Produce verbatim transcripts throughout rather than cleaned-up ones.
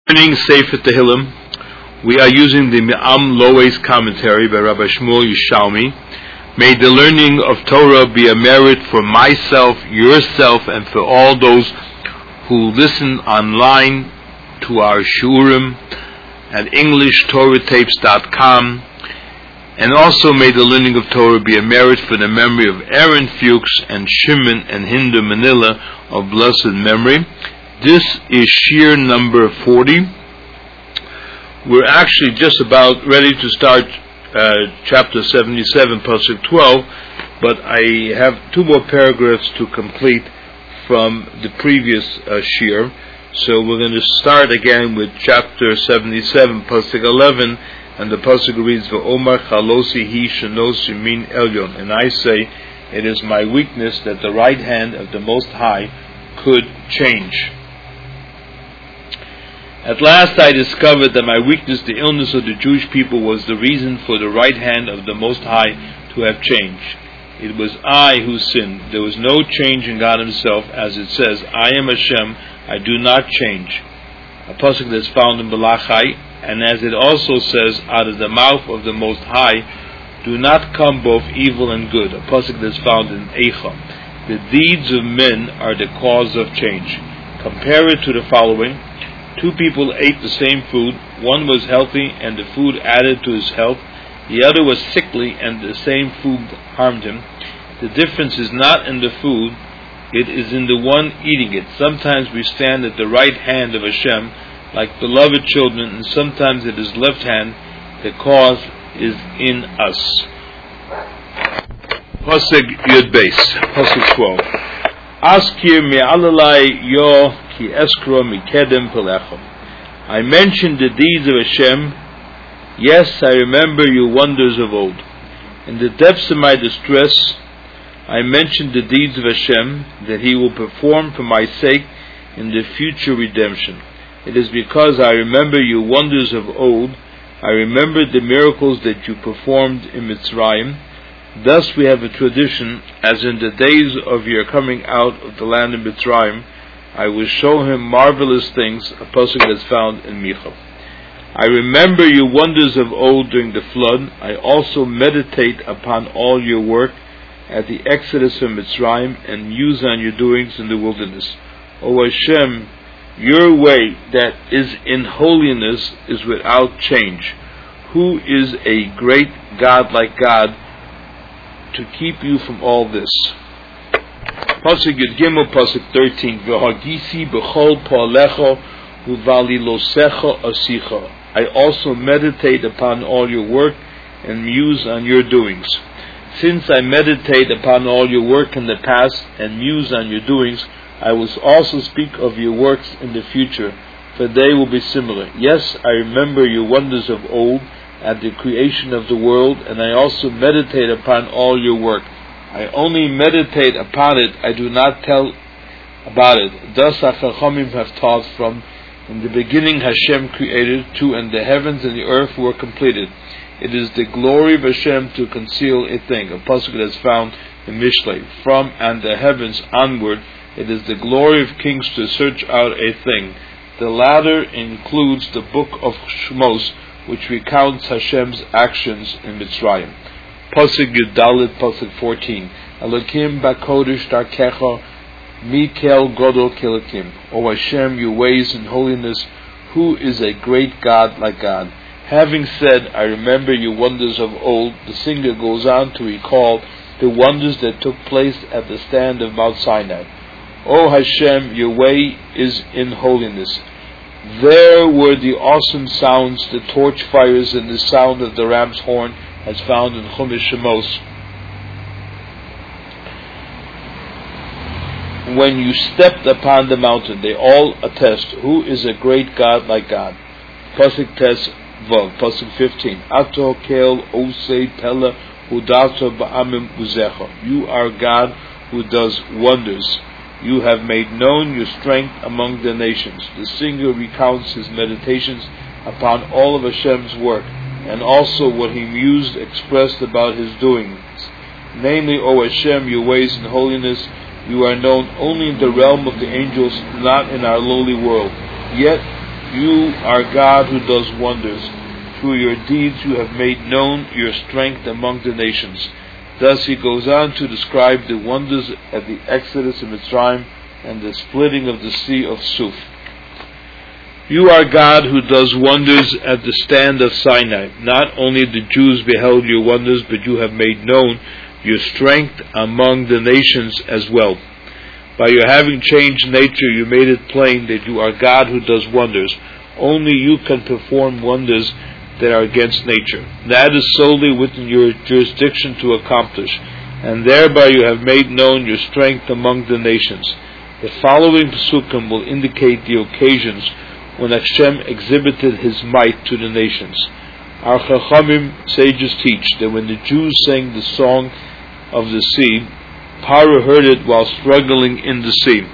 Learning Sefer Tehillim, we are using the Me'am Loe's commentary by Rabbi Shmuel Yerushalmi. May the learning of Torah be a merit for myself, yourself, and for all those who listen online to our shurim at English Torah Tapes dot com. And also may the learning of Torah be a merit for the memory of Aaron Fuchs and Shimon and Hinda Manila of blessed memory. This is Shir number forty. We're actually just about ready to start uh, chapter seventy-seven, pasuk twelve, but I have two more paragraphs to complete from the previous uh, Shir. So we're going to start again with chapter seventy-seven, pasuk eleven, and the pasuk reads, "V'omar chalosi hi shenosi min elyon." And I say, it is my weakness that the right hand of the Most High could change. At last I discovered that my weakness, the illness of the Jewish people, was the reason for the right hand of the Most High to have changed. It was I who sinned. There was no change in God Himself, as it says, "I am Hashem, I do not change." A pasuk that's found in Balachai, and as it also says, "Out of the mouth of the Most High do not come both evil and good." A pasuk that's found in Eicha. The deeds of men are the cause of change. Compare it to the following. Two people ate the same food. One was healthy and the food added to his health. The other was sickly and the same food harmed him. The difference is not in the food, it is in the one eating it. Sometimes we stand at the right hand of Hashem like beloved children, and sometimes at His left hand. The cause is in us. Pasuk Yud Beis, Pasuk twelve. Askir me'alalai yo ki eskro mikedem pelechem. I mentioned the deeds of Hashem. Yes, I remember your wonders of old. In the depths of my distress, I mentioned the deeds of Hashem, that He will perform for my sake in the future redemption. It is because I remember your wonders of old. I remember the miracles that you performed in Mitzrayim. Thus we have a tradition, as in the days of your coming out of the land of Mitzrayim, I will show him marvelous things, a pasuk that's found in Micha. I remember your wonders of old during the flood. I also meditate upon all your work at the exodus from Mitzrayim and muse on your doings in the wilderness. O Hashem, your way that is in holiness is without change. Who is a great God like God to keep you from all this? Pasuk Yud Gimel, Pasuk thirteen. V'hagisi b'chol pa'alecha u'valilosecha asicha. I also meditate upon all your work and muse on your doings. Since I meditate upon all your work in the past and muse on your doings, I will also speak of your works in the future, for they will be similar. Yes, I remember your wonders of old at the creation of the world, and I also meditate upon all your work. I only meditate upon it, I do not tell about it. Thus our Chachamim have taught from, in the beginning Hashem created, two, and the heavens and the earth were completed. It is the glory of Hashem to conceal a thing, a pasuk that is found in Mishlei. From and the heavens onward, it is the glory of kings to search out a thing. The latter includes the book of Shmos, which recounts Hashem's actions in Mitzrayim. Pasuk Yudalit, Pasuk fourteen. Elokim bakodesh darkecha, Mikel Godol Kilakim. O Hashem, your ways in holiness, who is a great God like God? Having said, I remember your wonders of old, the singer goes on to recall the wonders that took place at the stand of Mount Sinai. O Hashem, your way is in holiness. There were the awesome sounds, the torch fires, and the sound of the ram's horn, as found in Chumash Shemos. When you stepped upon the mountain, they all attest, who is a great God like God? Pasuk Tes Vav, Pasuk fifteen. Ato Kel Osei Pella Hudato Ba'amim Uzecha. You are God who does wonders. You have made known your strength among the nations. The singer recounts his meditations upon all of Hashem's work, and also what he mused expressed about his doings. Namely, O Hashem, your ways in holiness, you are known only in the realm of the angels, not in our lowly world. Yet You are God who does wonders. Through your deeds you have made known your strength among the nations. Thus he goes on to describe the wonders at the Exodus of Mitzrayim and the splitting of the sea of Suf. You are God who does wonders at the stand of Sinai. Not only the Jews beheld your wonders, but you have made known your strength among the nations as well. By your having changed nature, you made it plain that you are God who does wonders. Only you can perform wonders that are against nature. That is solely within your jurisdiction to accomplish, and thereby you have made known your strength among the nations. The following psukim will indicate the occasions when Hashem exhibited His might to the nations. Our Chachamim sages teach that when the Jews sang the song of the sea, Paro heard it while struggling in the sea.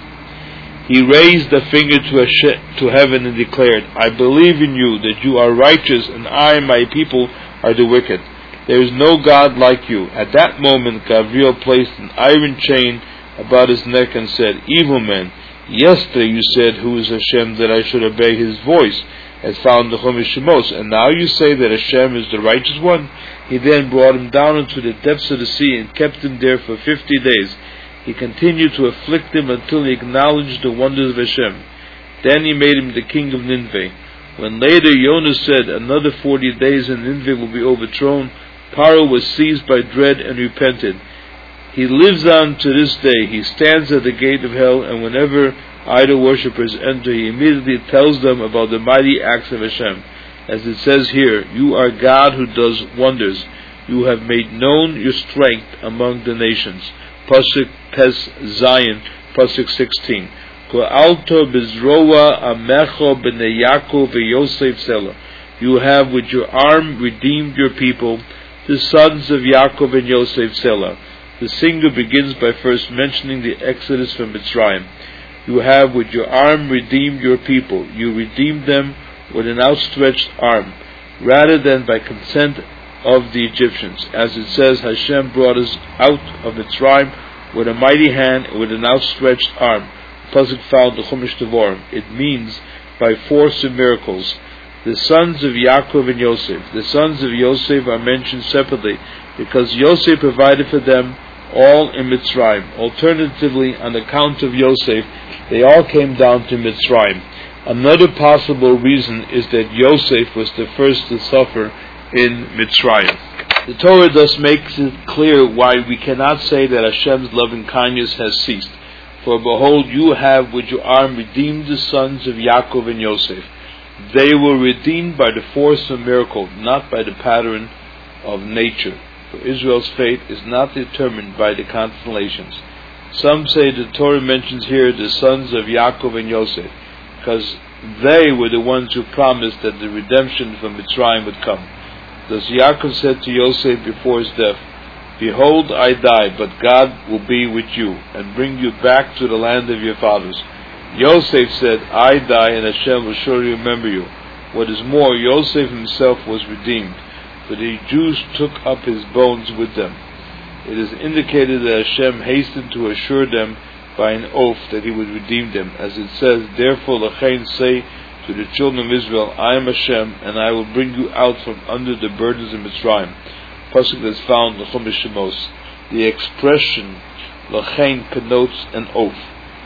He raised a finger to, Hashem, to heaven and declared, I believe in you, that you are righteous, and I and my people are the wicked. There is no God like you. At that moment, Gabriel placed an iron chain about his neck and said, Evil man, yesterday you said, Who is Hashem, that I should obey His voice, as found in the Chumash Shemos, and now you say that Hashem is the righteous one? He then brought him down into the depths of the sea and kept him there for fifty days. He continued to afflict him until he acknowledged the wonders of Hashem. Then he made him the king of Nineveh. When later Yonah said, Another forty days and Nineveh will be overthrown, Paro was seized by dread and repented. He lives on to this day. He stands at the gate of hell, and whenever idol worshippers enter, he immediately tells them about the mighty acts of Hashem. As it says here, You are God who does wonders. You have made known your strength among the nations. Pasuk Tes Zion, Pasuk sixteen. Go'alto bezroa amecho b'nei Yaakov v'Yosef Selah. You have with your arm redeemed your people, the sons of Yaakov and Yosef Selah. The singer begins by first mentioning the exodus from Mitzrayim. You have with your arm redeemed your people. You redeemed them with an outstretched arm, rather than by consent of the Egyptians. As it says, Hashem brought us out of Mitzrayim with a mighty hand and with an outstretched arm. Pasuk found the Chumash Devarim. It means by force and miracles. The sons of Yaakov and Yosef. The sons of Yosef are mentioned separately because Yosef provided for them all in Mitzrayim. Alternatively, on account of Yosef, they all came down to Mitzrayim. Another possible reason is that Yosef was the first to suffer in Mitzrayim. The Torah thus makes it clear why we cannot say that Hashem's loving kindness has ceased. For behold, you have with your arm redeemed the sons of Yaakov and Yosef. They were redeemed by the force of miracle, not by the pattern of nature. For Israel's fate is not determined by the constellations. Some say the Torah mentions here the sons of Yaakov and Yosef, because they were the ones who promised that the redemption from Mitzrayim would come. Thus Yaakov said to Yosef before his death, Behold, I die, but God will be with you, and bring you back to the land of your fathers. Yosef said, I die, and Hashem will surely remember you. What is more, Yosef himself was redeemed, for the Jews took up his bones with them. It is indicated that Hashem hastened to assure them by an oath that He would redeem them. As it says, Therefore Lachain say to the children of Israel, I am Hashem, and I will bring you out from under the burdens of Mitzrayim. Pasuk that is found in the Chumash Shemos. The expression Lachain connotes an oath.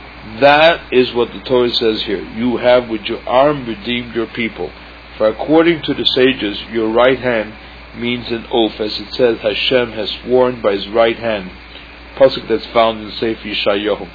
That is what the Torah says here. You have with your arm redeemed your people. For according to the sages, your right hand means an oath, as it says, Hashem has sworn by His right hand. Pasuk that's found in Sefer Yeshayahu.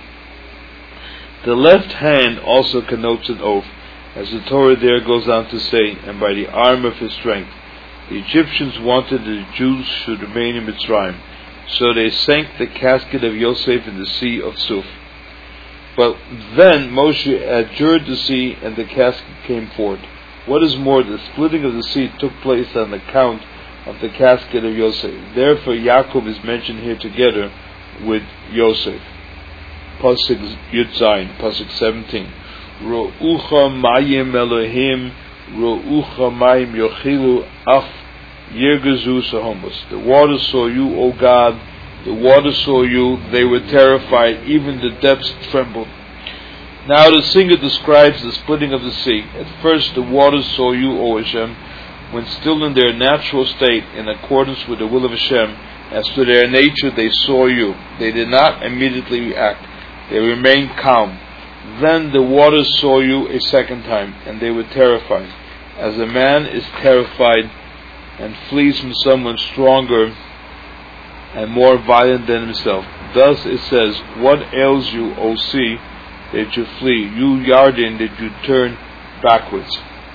The left hand also connotes an oath, as the Torah there goes on to say, and by the arm of His strength. The Egyptians wanted that the Jews should remain in Mitzrayim, so they sank the casket of Yosef in the sea of Suf. But then Moshe adjured the sea, and the casket came forth. What is more, the splitting of the sea took place on account of the casket of Yosef. Therefore Yaakov is mentioned here together with Yosef. Pasuk Yud Zayin, Pasuk seventeen. Ro'ucha mayim Elohim, ro'ucha mayim yochilu af yirgazu sahomos. The waters saw you, O God. The waters saw you. They were terrified. Even the depths trembled. Now the singer describes the splitting of the sea. At first the waters saw you, O Hashem, when still in their natural state, in accordance with the will of Hashem, as to their nature they saw you. They did not immediately react. They remained calm. Then the waters saw you a second time, and they were terrified. As a man is terrified and flees from someone stronger and more violent than himself. Thus it says, what ails you, O sea, that you flee? You Yarden, that you turn backwards.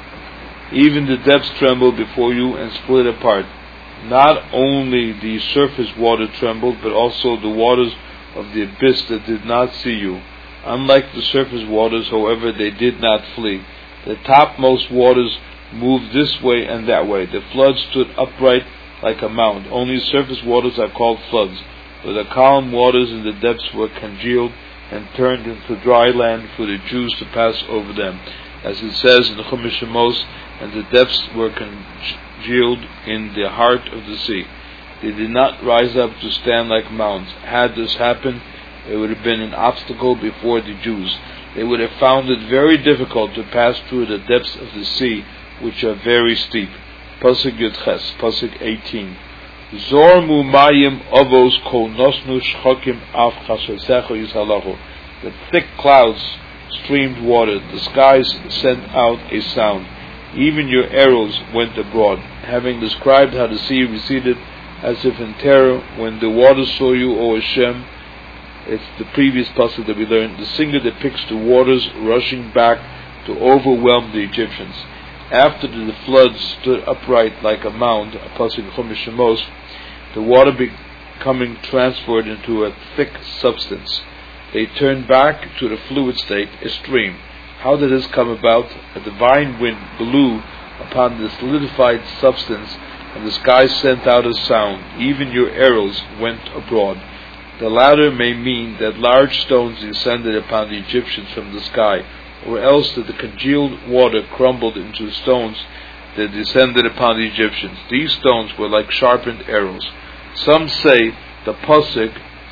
Even the depths trembled before you and split apart. Not only the surface water trembled, but also the waters of the abyss that did not see you. Unlike the surface waters, however, they did not flee. The topmost waters moved this way and that way. The flood stood upright like a mound. Only surface waters are called floods, but the calm waters in the depths were congealed and turned into dry land for the Jews to pass over them. As it says in the Chumash Shemos, and the depths were congealed in the heart of the sea. They did not rise up to stand like mounds. Had this happened, it would have been an obstacle before the Jews. They would have found it very difficult to pass through the depths of the sea, which are very steep. Pasuk Yud Ches, Pasuk eighteen. Zor mu mayim avos kol nosnu shchokim af chasosecho yishalachu. The thick clouds streamed water. The skies sent out a sound. Even your arrows went abroad. Having described how the sea receded as if in terror, when the waters saw you, O Hashem, it's the previous pasuk that we learned. The singer depicts the waters rushing back to overwhelm the Egyptians. After the flood stood upright like a mound, a pasuk in Chumash Shemos, the water becoming transferred into a thick substance. They turned back to the fluid state, a stream. How did this come about? A divine wind blew upon the solidified substance, and the sky sent out a sound. Even your arrows went abroad. The latter may mean that large stones descended upon the Egyptians from the sky, or else that the congealed water crumbled into stones that descended upon the Egyptians. These stones were like sharpened arrows. Some say the pasuk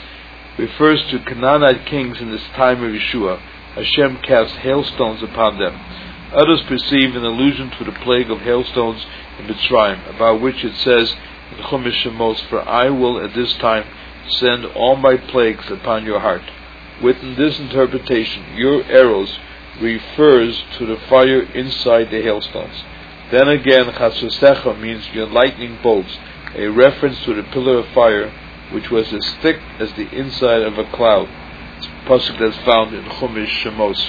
refers to Canaanite kings in this time of Yeshua. Hashem cast hailstones upon them. Others perceive an allusion to the plague of hailstones in Mitzrayim, about which it says in Chumash Shemos, for I will at this time send all my plagues upon your heart. Within this interpretation, your arrows refers to the fire inside the hailstones. Then again, Chasosecha means your lightning bolts, a reference to the pillar of fire, which was as thick as the inside of a cloud. It's a pasuk that's found in Chumash Shemos.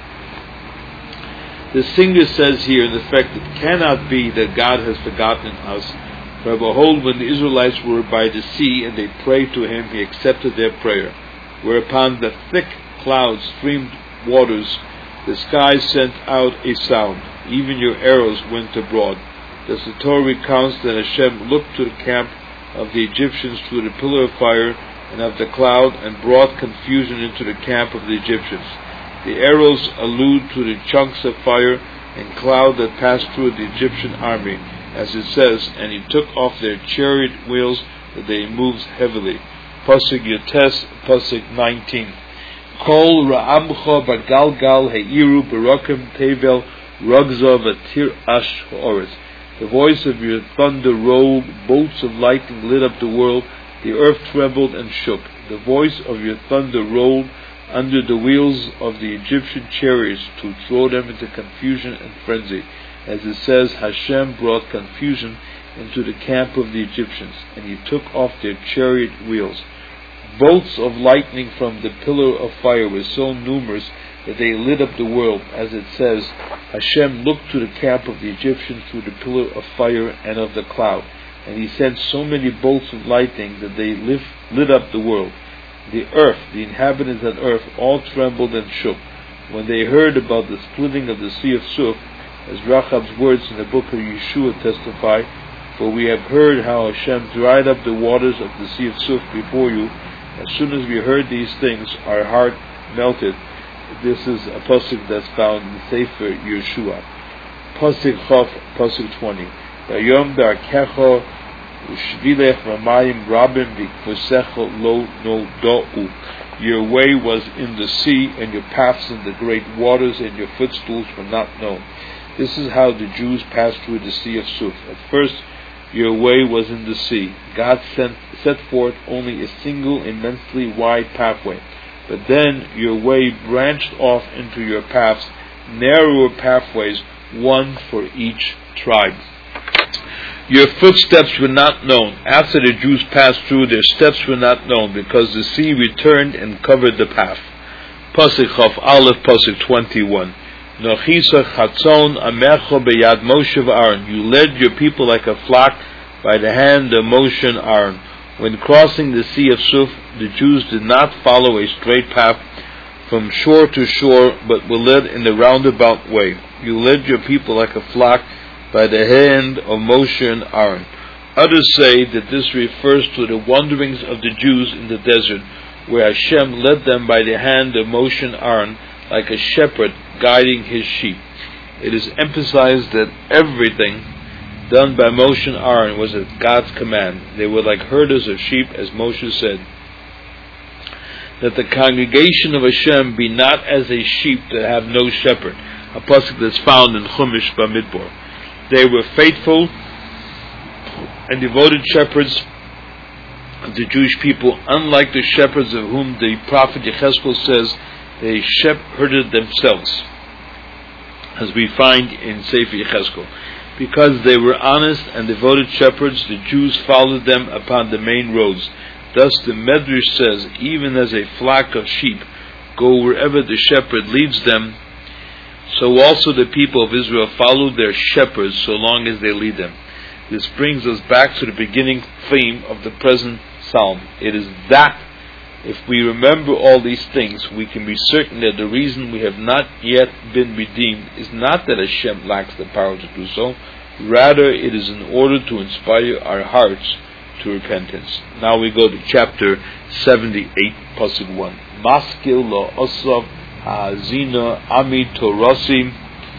The singer says here, in effect, it cannot be that God has forgotten us. For behold, when the Israelites were by the sea and they prayed to Him, He accepted their prayer. Whereupon the thick clouds streamed waters, the sky sent out a sound. Even your arrows went abroad. Thus the Torah recounts that Hashem looked to the camp of the Egyptians through the pillar of fire and of the cloud, and brought confusion into the camp of the Egyptians. The arrows allude to the chunks of fire and cloud that passed through the Egyptian army, as it says, and He took off their chariot wheels, that they moved heavily. Pasuk Yotes, Pasuk nineteen. Kol ra'amcha bagalgal heiru barakim tevel rugza v'tir ash ha'oretz. The voice of your thunder rolled, bolts of lightning lit up the world, the earth trembled and shook. The voice of your thunder rolled under the wheels of the Egyptian chariots to throw them into confusion and frenzy. As it says, Hashem brought confusion into the camp of the Egyptians, and He took off their chariot wheels. Bolts of lightning from the pillar of fire were so numerous that they lit up the world. As it says, Hashem looked to the camp of the Egyptians through the pillar of fire and of the cloud, and He sent so many bolts of lightning that they lit, lit up the world. The earth, the inhabitants of earth, all trembled and shook when they heard about the splitting of the Sea of Suf, as Rachab's words in the book of Yeshua testify, for we have heard how Hashem dried up the waters of the Sea of Suf before you. As soon as we heard these things, our heart melted. This is a pasuk that's found in Sefer Yeshua. Pasuk Chof, Pasuk twenty. Vayom da'arkecho Ushvilech Ramayim Rabim Vikvosecha Lo Noda'u. Your way was in the sea, and your paths in the great waters, and your footstools were not known. This is how the Jews passed through the sea of Suf. At first, your way was in the sea. God sent, set forth only a single immensely wide pathway. But then your way branched off into your paths, narrower pathways, one for each tribe. Your footsteps were not known. After the Jews passed through, their steps were not known, because the sea returned and covered the path. Pasuk Chaf Aleph, Pasuk twenty-one. Nochisa chatzon amecho beyad Moshe v'Aaron. You led your people like a flock by the hand of Moshe and Aaron. When crossing the sea of Suf, the Jews did not follow a straight path from shore to shore, but were led in a roundabout way. You led your people like a flock by the hand of Moshe and Aaron. Others say that this refers to the wanderings of the Jews in the desert, where Hashem led them by the hand of Moshe and Aaron, like a shepherd guiding his sheep. It is emphasized that everything done by Moshe and Aaron was at God's command. They were like herders of sheep, as Moshe said, that the congregation of Hashem be not as a sheep that have no shepherd, a pasuk that's found in Chumash Bamidbar. They were faithful and devoted shepherds of the Jewish people, unlike the shepherds of whom the prophet Yechezkel says they shepherded themselves, as we find in Sefer Yechezkel. Because they were honest and devoted shepherds, the Jews followed them upon the main roads. Thus the Medrash says, even as a flock of sheep go wherever the shepherd leads them, so also the people of Israel follow their shepherds so long as they lead them. This brings us back to the beginning theme of the present psalm. It is that if we remember all these things, we can be certain that the reason we have not yet been redeemed is not that Hashem lacks the power to do so. Rather, it is in order to inspire our hearts to repentance. Now we go to chapter seventy-eight, pasuk one. Maskil lo osav ha'azina ami torasim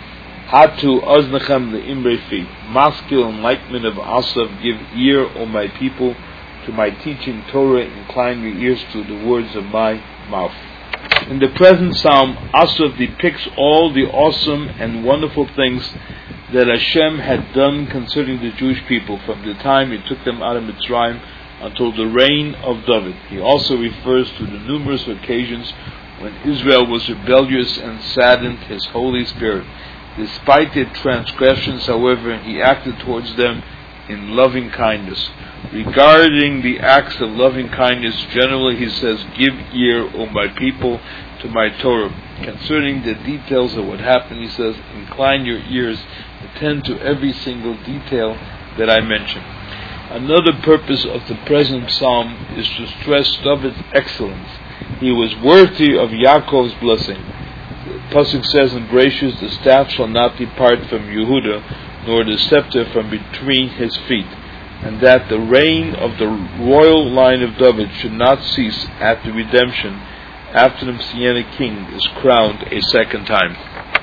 hatu oznechem le'imrei fi. Maskil, enlightenment of Asaf, give ear, O my people, to my teaching Torah, incline your ears to the words of my mouth. In the present psalm, Asaf depicts all the awesome and wonderful things that Hashem had done concerning the Jewish people from the time He took them out of Mitzrayim until the reign of David. He also refers to the numerous occasions when Israel was rebellious and saddened His Holy Spirit. Despite their transgressions, however, He acted towards them in loving kindness. Regarding the acts of loving kindness, generally He says, give ear, O my people, to my Torah. Concerning the details of what happened, He says, incline your ears, attend to every single detail that I mentioned. Another purpose of the present psalm is to stress David's excellence. He was worthy of Yaakov's blessing. The pasuk says in Bereshis, the staff shall not depart from Yehuda, nor the scepter from between his feet, and that the reign of the royal line of David should not cease after redemption, after the Messianic king is crowned a second time.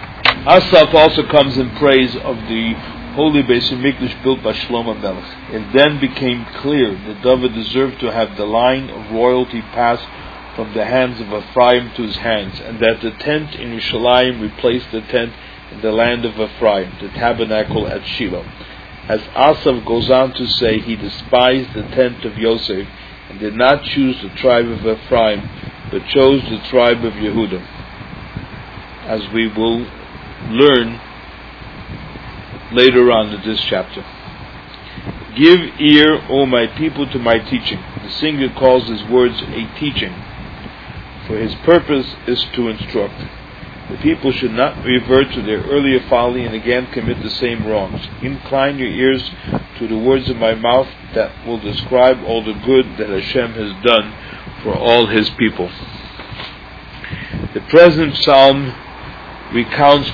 Asaph also comes in praise of the holy Beis Hamikdash built by Shlomo Melech. It then became clear that David deserved to have the line of royalty passed from the hands of Ephraim to his hands, and that the tent in Yerushalayim replaced the tent in the land of Ephraim, the tabernacle at Shiloh. As Asaph goes on to say, he despised the tent of Yosef and did not choose the tribe of Ephraim, but chose the tribe of Yehuda, as we will learn later on in this chapter. Give ear, O my people, to my teaching. The singer calls his words a teaching, for his purpose is to instruct. The people should not revert to their earlier folly and again commit the same wrongs. Incline your ears to the words of my mouth that will describe all the good that Hashem has done for all His people. The present psalm recounts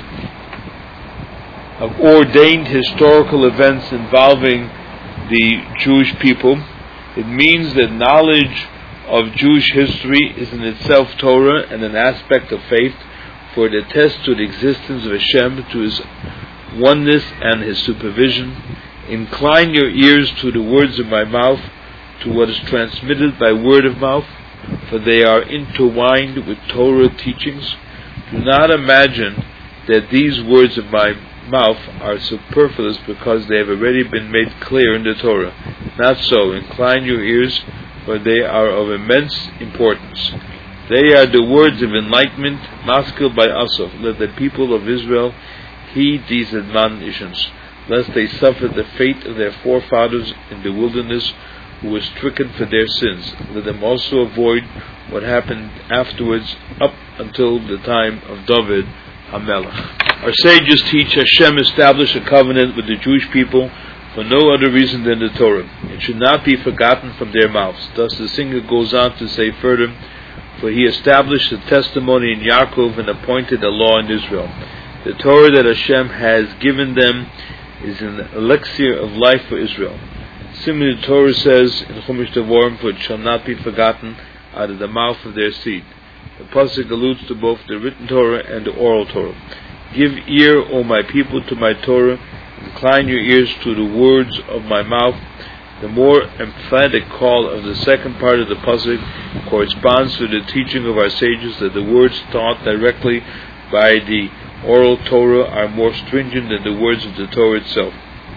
of ordained historical events involving the Jewish people. It means that knowledge of Jewish history is in itself Torah and an aspect of faith, for it attests to the existence of Hashem, to His oneness and His supervision. Incline your ears to the words of my mouth, to what is transmitted by word of mouth, for they are intertwined with Torah teachings. Do not imagine that these words of my mouth are superfluous because they have already been made clear in the Torah. Not so. Incline your ears, for they are of immense importance. They are the words of enlightenment, maskil by Asaf. Let the people of Israel heed these admonitions, lest they suffer the fate of their forefathers in the wilderness, who were stricken for their sins. Let them also avoid what happened afterwards, up until the time of David HaMelech. Our sages teach Hashem established a covenant with the Jewish people for no other reason than the Torah. It should not be forgotten from their mouths. Thus the singer goes on to say further, for he established a testimony in Yaakov and appointed a law in Israel. The Torah that Hashem has given them is an elixir of life for Israel. Similarly, the Torah says in Chumash Devarim, for it shall not be forgotten out of the mouth of their seed. The pasuk alludes to both the written Torah and the oral Torah. Give ear, O my people, to my Torah. Incline your ears to the words of my mouth. The more emphatic call of the second part of the pasuk corresponds to the teaching of our sages that the words taught directly by the oral Torah are more stringent than the words of the Torah itself.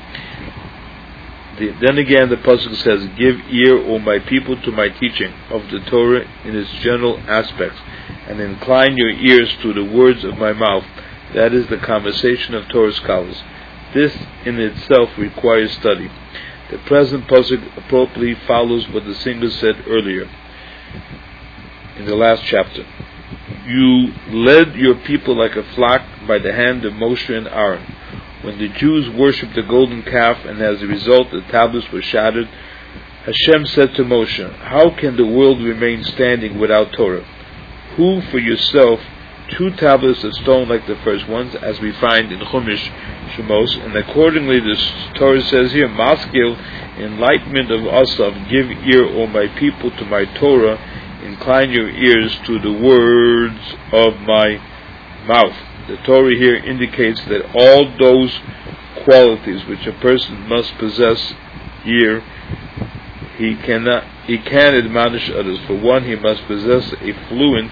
The, then again the pasuk says, give ear, O my people, to my teaching of the Torah in its general aspects, and incline your ears to the words of my mouth. That is the conversation of Torah scholars. This in itself requires study. The present pasuk appropriately follows what the singer said earlier in the last chapter. You led your people like a flock by the hand of Moshe and Aaron. When the Jews worshipped the golden calf, and as a result the tablets were shattered, Hashem said to Moshe, how can the world remain standing without Torah? Who for yourself two tablets of stone like the first ones, as we find in Chumash Shemos, and accordingly the Torah says here, Maskil, enlightenment of Asaf, give ear, O my people, to my Torah, incline your ears to the words of my mouth. The Torah here indicates that all those qualities which a person must possess here, he cannot, he can admonish others. For one, he must possess a fluent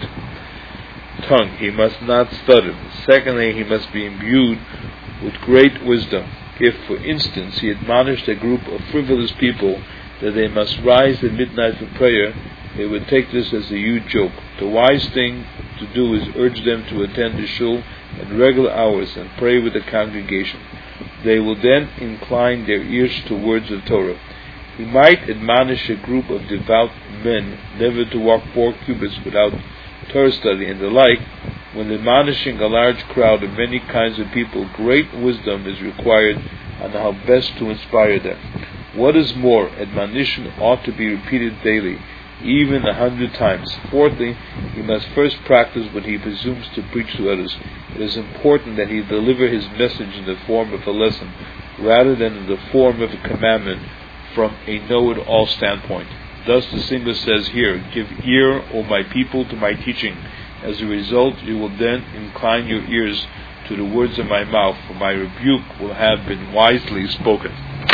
tongue. He must not stutter. Secondly, he must be imbued with great wisdom. If, for instance, he admonished a group of frivolous people that they must rise at midnight for prayer, they would take this as a huge joke. The wise thing to do is urge them to attend the shul at regular hours and pray with the congregation. They will then incline their ears to words of Torah. He might admonish a group of devout men never to walk four cubits without Torah study and the like. When admonishing a large crowd of many kinds of people, great wisdom is required on how best to inspire them. What is more, admonition ought to be repeated daily, even a hundred times. Fourthly, he must first practice what he presumes to preach to others. It is important that he deliver his message in the form of a lesson, rather than in the form of a commandment from a know-it-all standpoint. Thus the singer says here, give ear, O my people, to my teaching. As a result, you will then incline your ears to the words of my mouth, for my rebuke will have been wisely spoken.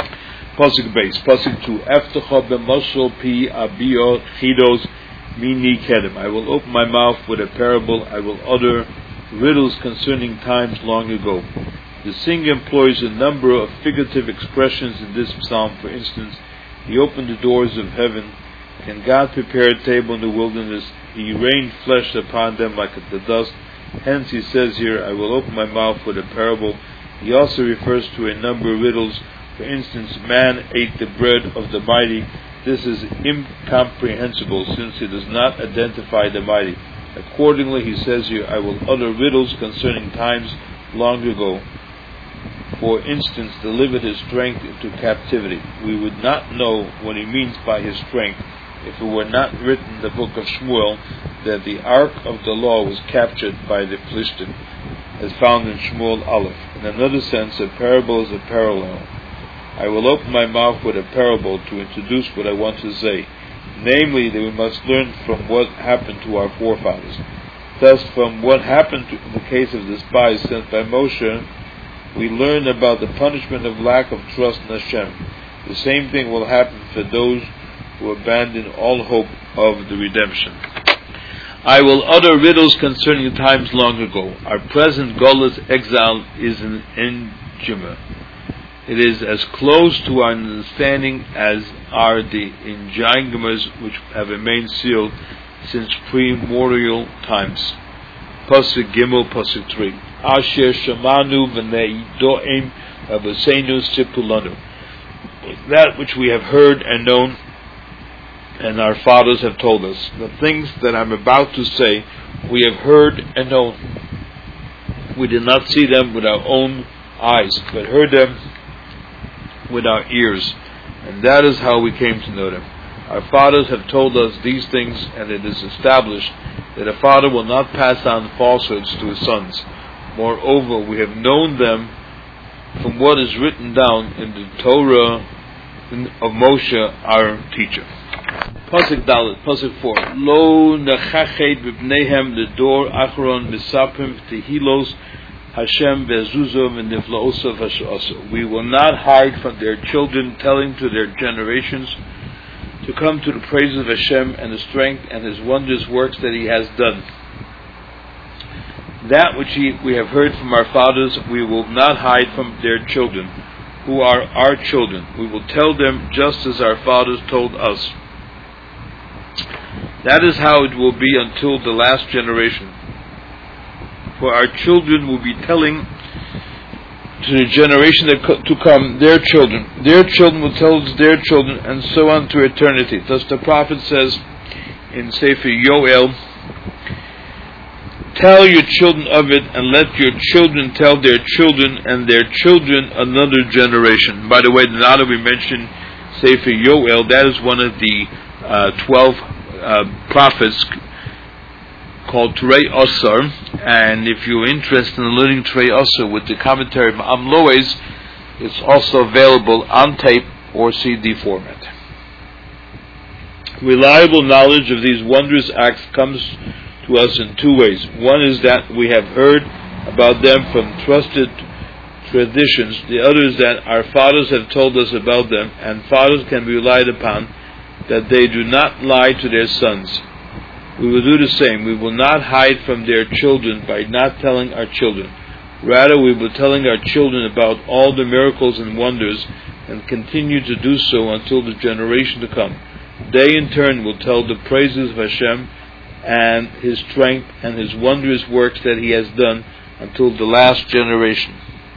Pasuk base, Pasuk two. Eftecha b'mashal pi abio chidos mini kedem. I will open my mouth with a parable. I will utter riddles concerning times long ago. The singer employs a number of figurative expressions in this psalm. For instance, he opened the doors of heaven. Can God prepare a table in the wilderness? He rained flesh upon them like the dust. Hence he says here, I will open my mouth with a parable. He also refers to a number of riddles. For instance, man ate the bread of the mighty. This is incomprehensible, since he does not identify the mighty. Accordingly, he says here, I will utter riddles concerning times long ago. For instance, delivered his strength into captivity. We would not know what he means by his strength if it were not written in the book of Shmuel that the ark of the law was captured by the Philistine, as found in Shmuel Aleph. In another sense, a parable is a parallel. I will open my mouth with a parable to introduce what I want to say, namely that we must learn from what happened to our forefathers. Thus, from what happened to, in the case of the spies sent by Moshe we learn about the punishment of lack of trust in Hashem. The same thing will happen for those who abandon all hope of the redemption. I will utter riddles concerning times long ago. Our present Golus exile is an enigma. It is as close to our understanding as are the enigmas which have remained sealed since pre-memorial times. Pasuk Gimel, Pasuk three. Asher Shamanu v'neidoim v'aseinu sipulanu. That which we have heard and known, and our fathers have told us. The things that I'm about to say, we have heard and known. We did not see them with our own eyes, but heard them with our ears, and that is how we came to know them. Our fathers have told us these things, and it is established that a father will not pass on falsehoods to his sons. Moreover, we have known them from what is written down in the Torah of Moshe, our teacher. Pasuk Dalet, Pasuk four. Lo nechachet b'bneihem l'dor achron b'saprim tehilos Hashem be'ezuzah v'niflaosav hash'asa. We will not hide from their children, telling to their generations to come to the praises of Hashem and the strength and His wondrous works that He has done. That which he, we have heard from our fathers, we will not hide from their children, who are our children. We will tell them just as our fathers told us. That is how it will be until the last generation. For our children will be telling to the generation that co- to come, their children. Their children will tell their children, and so on to eternity. Thus the prophet says in Sefer Yoel, tell your children of it, and let your children tell their children, and their children another generation. By the way, now that we mentioned Sefer Yoel, that is one of the uh, twelve uh, prophets called Turei Osar, and if you're interested in learning Turei Osar with the commentary of Amloes, it's also available on tape or C D format. Reliable knowledge of these wondrous acts comes to us in two ways. One is that we have heard about them from trusted traditions. The other is that our fathers have told us about them, and fathers can be relied upon that they do not lie to their sons. We will do the same. We will not hide from their children by not telling our children. Rather, we will be telling our children about all the miracles and wonders, and continue to do so until the generation to come. They in turn will tell the praises of Hashem and His strength and His wondrous works that He has done until the last generation.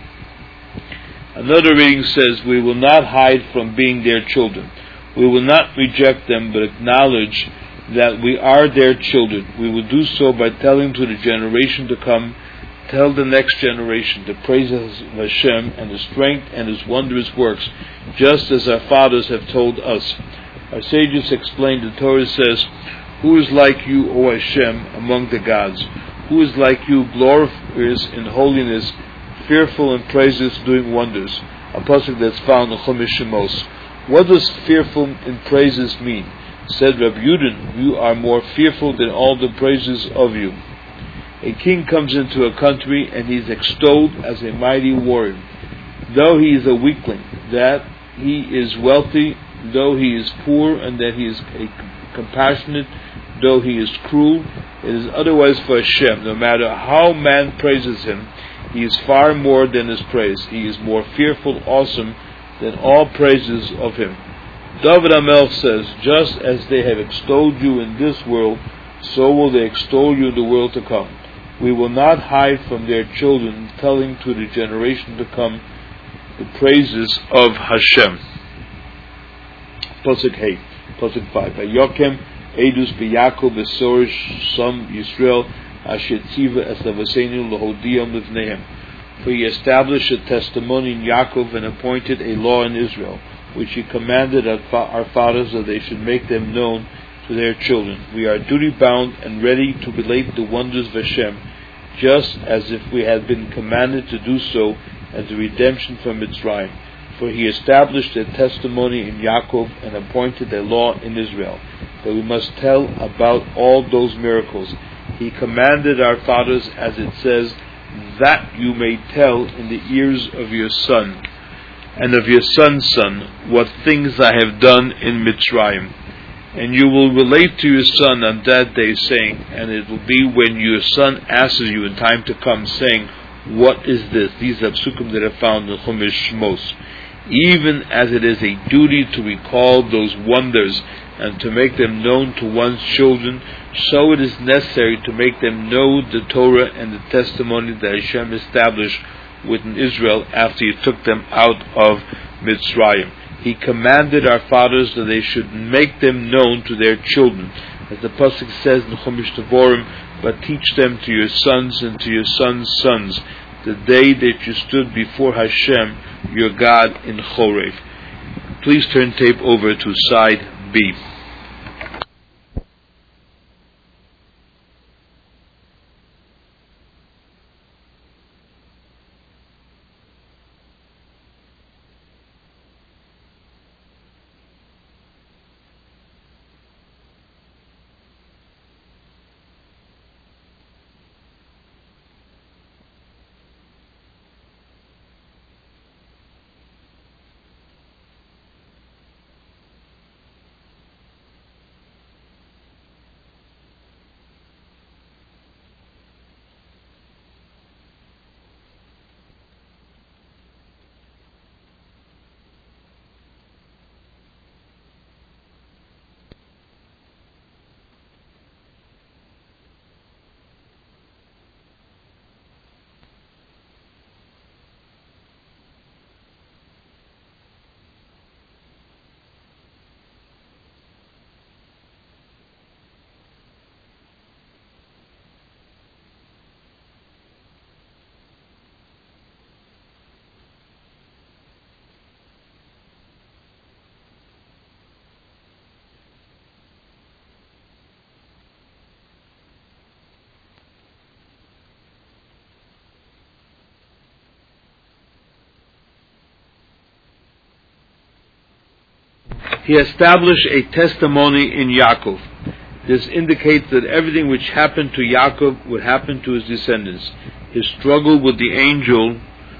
Another reading says, we will not hide from being their children. We will not reject them, but acknowledge that we are their children. We will do so by telling to the generation to come, tell the next generation the praises of Hashem and the strength and His wondrous works, just as our fathers have told us. Our sages explained, the Torah says, who is like you, O Hashem, among the gods? Who is like you, glorious in holiness, fearful in praises, doing wonders? A pasuk that's found in Chumash Shemos. What does fearful in praises mean? Said Rabbi Yudin, you are more fearful than all the praises of you. A king comes into a country and he is extolled as a mighty warrior. Though he is a weakling, that he is wealthy, though he is poor, and that he is a compassionate, though he is cruel, it is otherwise for Hashem. No matter how man praises him, he is far more than his praise. He is more fearful, awesome, than all praises of him. David HaMelech says, just as they have extolled you in this world, so will they extol you in the world to come. We will not hide from their children, telling to the generation to come the praises of Hashem. Pasuk Hey, Pasuk five. Vayokem Edus b'Yakov b'Sorish Sam Yisrael Asher Tziva Es Lavaseinu L'Hodiyam Livnehem. For He established a testimony in Yaakov and appointed a law in Israel, which He commanded our fathers that they should make them known to their children. We are duty bound and ready to relate the wonders of Hashem, just as if we had been commanded to do so at the redemption from Mitzrayim. For He established a testimony in Yaakov and appointed a law in Israel, that we must tell about all those miracles. He commanded our fathers, as it says, that you may tell in the ears of your son and of your son's son what things I have done in Mitzrayim. And you will relate to your son on that day, saying, and it will be when your son asks you in time to come, saying, what is this? These are psukim that are found in Chumash Shmos. Even as it is a duty to recall those wonders and to make them known to one's children, so it is necessary to make them know the Torah and the testimony that Hashem established within Israel after He took them out of Mitzrayim. He commanded our fathers that they should make them known to their children, as the pasuk says in Chumash Devorim, but teach them to your sons and to your sons' sons, the day that you stood before Hashem, your God, in Chorev. Please turn tape over to side B. He established a testimony in Yaakov. This indicates that everything which happened to Yaakov would happen to his descendants. His struggle with the angel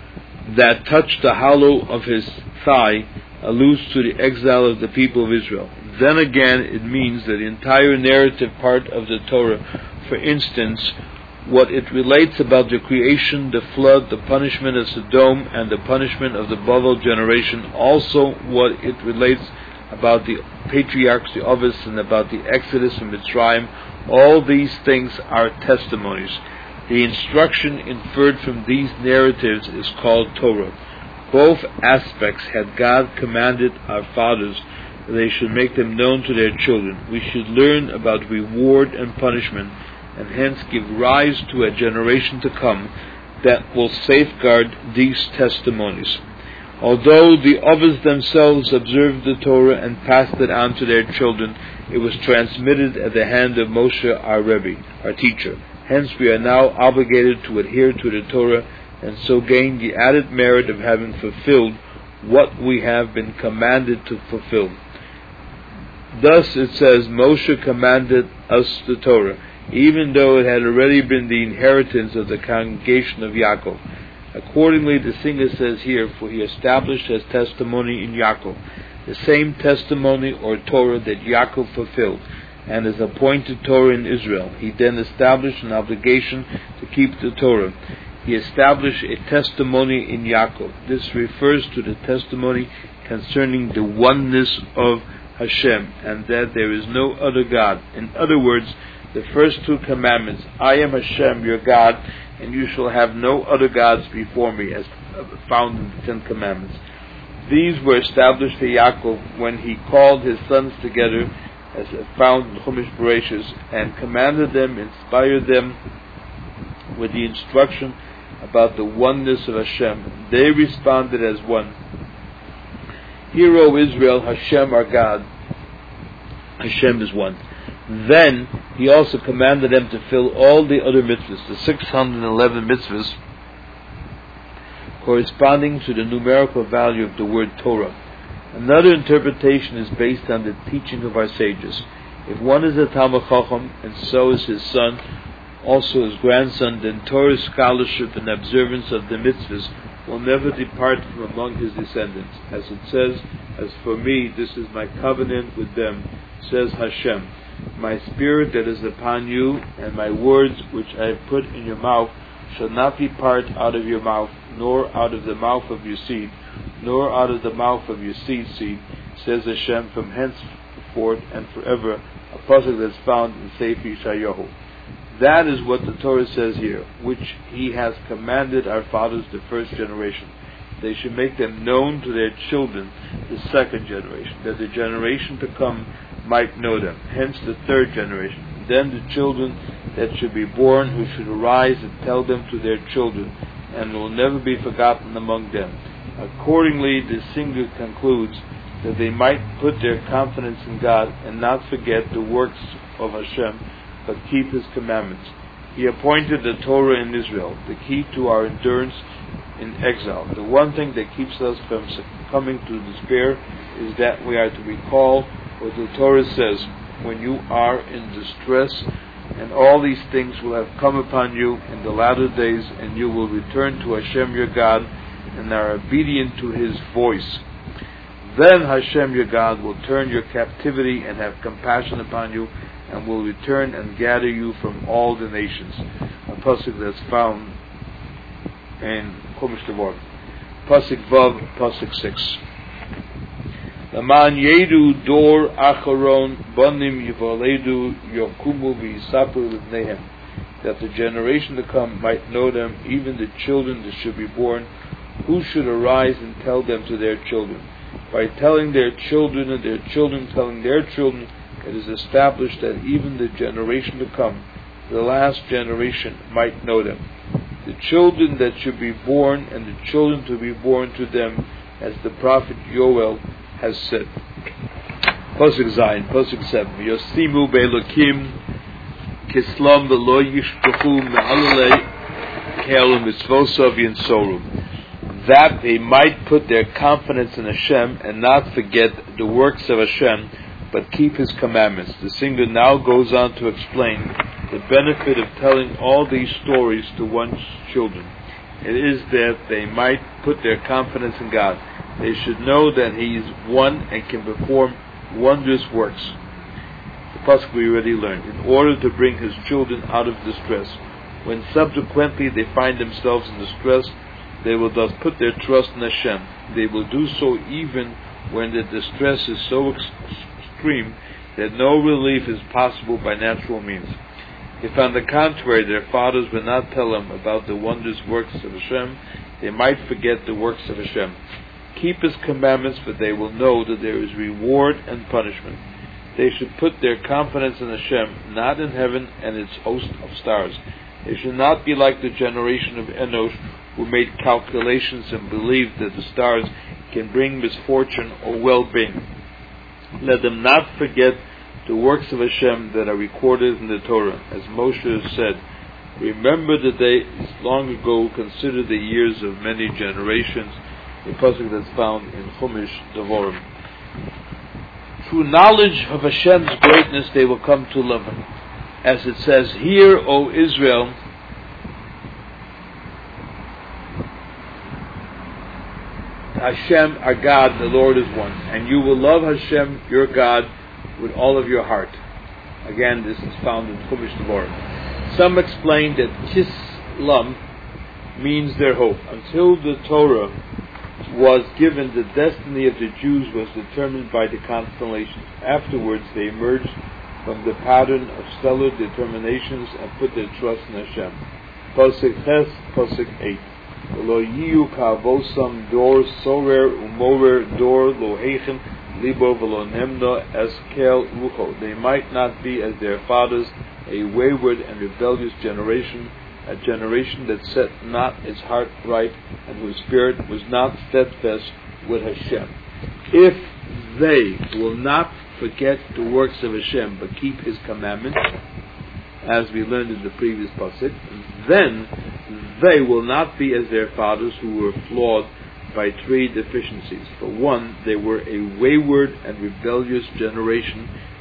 that touched the hollow of his thigh alludes to the exile of the people of Israel. Then again, it means that the entire narrative part of the Torah, for instance, what it relates about the creation, the flood, the punishment of Sodom, and the punishment of the Babel generation, also what it relates about the patriarchs, the Avos, and about the Exodus from Mitzrayim, all these things are testimonies. The instruction inferred from these narratives is called Torah. Both aspects had God commanded our fathers that they should make them known to their children. We should learn about reward and punishment, and hence give rise to a generation to come that will safeguard these testimonies. Although the Avos themselves observed the Torah and passed it on to their children, it was transmitted at the hand of Moshe, our Rebbe, our teacher. Hence we are now obligated to adhere to the Torah and so gain the added merit of having fulfilled what we have been commanded to fulfill. Thus it says, Moshe commanded us the Torah, even though it had already been the inheritance of the congregation of Yaakov. Accordingly, the singer says here, for he established his testimony in Yaakov, the same testimony or Torah that Yaakov fulfilled, and his appointed Torah in Israel. He then established an obligation to keep the Torah. He established a testimony in Yaakov. This refers to the testimony concerning the oneness of Hashem, and that there is no other God. In other words, the first two commandments, I am Hashem, your God, and you shall have no other gods before me, as found in the Ten Commandments. These were established to Yaakov when he called his sons together, as found in Chumash Bereshis, and commanded them, inspired them with the instruction about the oneness of Hashem. They responded as one. Hear, O Israel, Hashem our God, Hashem is one. Then he also commanded them to fill all the other mitzvahs, the six hundred eleven mitzvahs, corresponding to the numerical value of the word Torah. Another interpretation is based on the teaching of our sages. If one is a Talmid Chacham, and so is his son, also his grandson, then Torah scholarship and observance of the mitzvahs will never depart from among his descendants. As it says, as for me, this is my covenant with them, says Hashem. My spirit that is upon you, and my words which I have put in your mouth, shall not depart out of your mouth, nor out of the mouth of your seed, nor out of the mouth of your seed seed, says Hashem, from henceforth and forever, a pasuk that's found in Sefer Yeshayahu. That is what the Torah says here, which He has commanded our fathers, the first generation. They should make them known to their children, the second generation, that the generation to come might know them, hence the third generation. Then the children that should be born, who should arise and tell them to their children, and will never be forgotten among them. Accordingly, the singer concludes that they might put their confidence in God and not forget the works of Hashem, but keep His commandments. He appointed the Torah in Israel, the key to our endurance in exile. The one thing that keeps us from succumbing to despair is that we are to recall what the Torah says, when you are in distress, and all these things will have come upon you in the latter days, and you will return to Hashem your God, and are obedient to His voice. Then Hashem your God will turn your captivity and have compassion upon you, and will return and gather you from all the nations. A pasuk that's found in Chumash Devarim. Pasuk Vav, pasuk six. Laman yedu dor acharon banim yivaledu yokumu v'yisapu l'bneihem, that the generation to come might know them, even the children that should be born, who should arise and tell them to their children. By telling their children and their children telling their children, it is established that even the generation to come, the last generation, might know them. The children that should be born and the children to be born to them, as the prophet Yoel has said. Pasuk Zayin, Pasuk seven. Yosimu be'elokim kislam v'lo yishpachu me'alalei ke'el mitzvosav yinsoru, that they might put their confidence in Hashem and not forget the works of Hashem, but keep His commandments. The singer now goes on to explain the benefit of telling all these stories to one's children. It is that they might put their confidence in God. They should know that He is one and can perform wondrous works. The pasuk we already learned, in order to bring His children out of distress. When subsequently they find themselves in distress, they will thus put their trust in Hashem. They will do so even when the distress is so extreme that no relief is possible by natural means. If on the contrary their fathers would not tell them about the wondrous works of Hashem, they might forget the works of Hashem. Keep His commandments, for they will know that there is reward and punishment. They should put their confidence in Hashem, not in heaven and its host of stars. They should not be like the generation of Enosh, who made calculations and believed that the stars can bring misfortune or well-being. Let them not forget the works of Hashem that are recorded in the Torah. As Moshe has said, remember the days long ago, consider the years of many generations. A pasuk that's found in Chumash Devarim. Through knowledge of Hashem's greatness they will come to love Him. As it says, hear, O Israel, Hashem, our God, the Lord is one, and you will love Hashem, your God, with all of your heart. Again, this is found in Chumash Devarim. Some explain that Kislam means their hope. Until the Torah was given, the destiny of the Jews was determined by the constellations. Afterwards, they emerged from the pattern of stellar determinations and put their trust in Hashem. Pasuk Ches, Pasuk eight. Lo yiyu ka'avosam dor sorer umorer dor lo heichem libo v'lo nemna eskel rucho. They might not be as their fathers, a wayward and rebellious generation, a generation that set not its heart right and whose spirit was not steadfast with Hashem. If they will not forget the works of Hashem but keep His commandments, as we learned in the previous pasuk, then they will not be as their fathers, who were flawed by three deficiencies. For one, they were a wayward and rebellious generation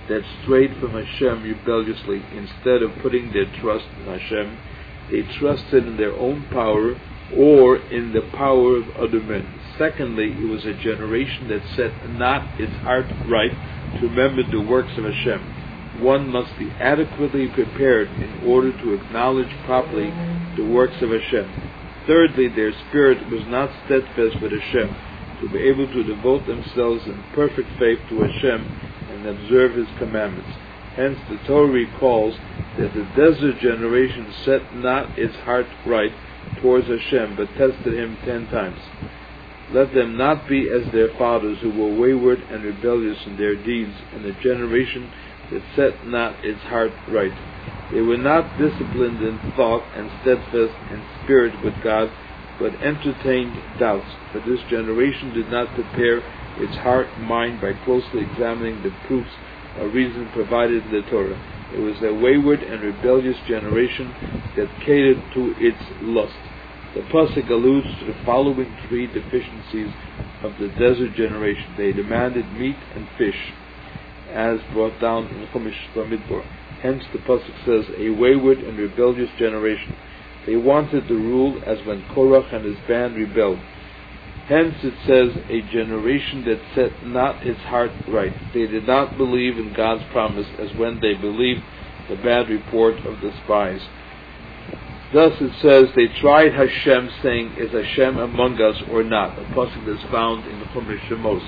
that strayed from Hashem rebelliously. Instead of putting their trust in Hashem, they trusted in their own power or in the power of other men. Secondly, it was a generation that set not its heart right to remember the works of Hashem. One must be adequately prepared in order to acknowledge properly the works of Hashem. Thirdly, their spirit was not steadfast with Hashem, to be able to devote themselves in perfect faith to Hashem and observe His commandments. Hence, the Torah recalls that the desert generation set not its heart right towards Hashem, but tested Him ten times. Let them not be as their fathers, who were wayward and rebellious in their deeds, and a generation that set not its heart right. They were not disciplined in thought and steadfast in spirit with God, but entertained doubts. For this generation did not prepare its heart and mind by closely examining the proofs or reason provided in the Torah. It was a wayward and rebellious generation that catered to its lust. The pasuk alludes to the following three deficiencies of the desert generation. They demanded meat and fish, as brought down in Chumash Bamidbar. Hence the pasuk says, a wayward and rebellious generation. They wanted to rule as when Korach and his band rebelled. Hence it says, a generation that set not its heart right. They did not believe in God's promise as when they believed the bad report of the spies. Thus it says, they tried Hashem, saying, is Hashem among us or not? A pasuk that is found in the Chumash Shemos.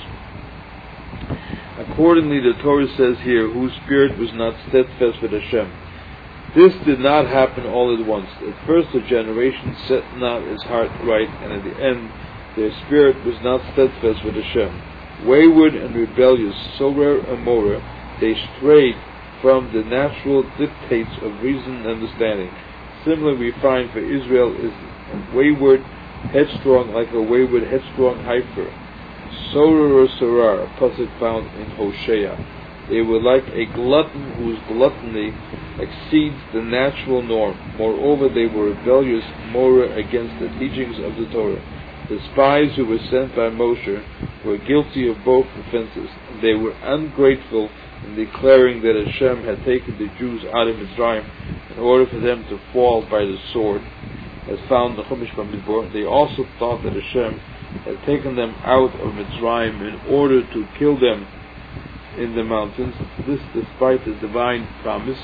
Accordingly, the Torah says here, whose spirit was not steadfast with Hashem. This did not happen all at once. At first the generation set not its heart right, and at the end their spirit was not steadfast with Hashem. Wayward and rebellious, Sorer and Morer, they strayed from the natural dictates of reason and understanding. Similarly, we find for Israel is wayward, headstrong, like a wayward, headstrong heifer. Sorer or Sorar, a pasuk found in Hosea. They were like a glutton whose gluttony exceeds the natural norm. Moreover, they were rebellious, Morer, against the teachings of the Torah. The spies who were sent by Moshe were guilty of both offenses. They were ungrateful in declaring that Hashem had taken the Jews out of Mitzrayim in order for them to fall by the sword, as found in the Chumash Bamidbar. They also thought that Hashem had taken them out of Mitzrayim in order to kill them in the mountains. This despite the divine promise,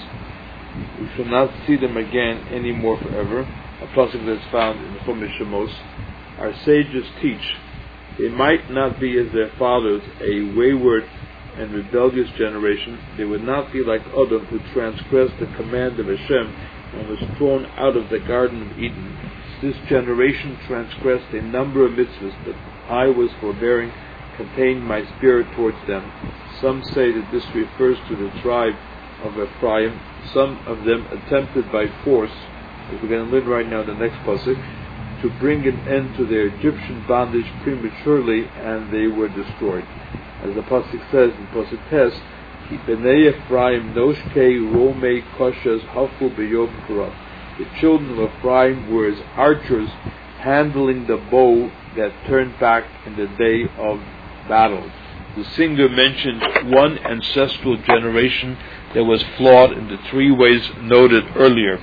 we shall not see them again any more forever. A pasuk that is found in the Chumash Shemos. Our sages teach they might not be as their fathers, a wayward and rebellious generation. They would not be like Adam, who transgressed the command of Hashem and was thrown out of the Garden of Eden. This generation transgressed a number of mitzvahs, but I was forbearing, contained my spirit towards them. Some say that this refers to the tribe of Ephraim. Some of them attempted by force, as we're going to learn right now in the next pasuk, to bring an end to their Egyptian bondage prematurely, and they were destroyed. As the pasuk says in pasuk Tes, Bnei Ephraim noshkei romei koshas hafu b'yom kurav. The children of Ephraim were as archers handling the bow that turned back in the day of battle. The singer mentioned one ancestral generation that was flawed in the three ways noted earlier.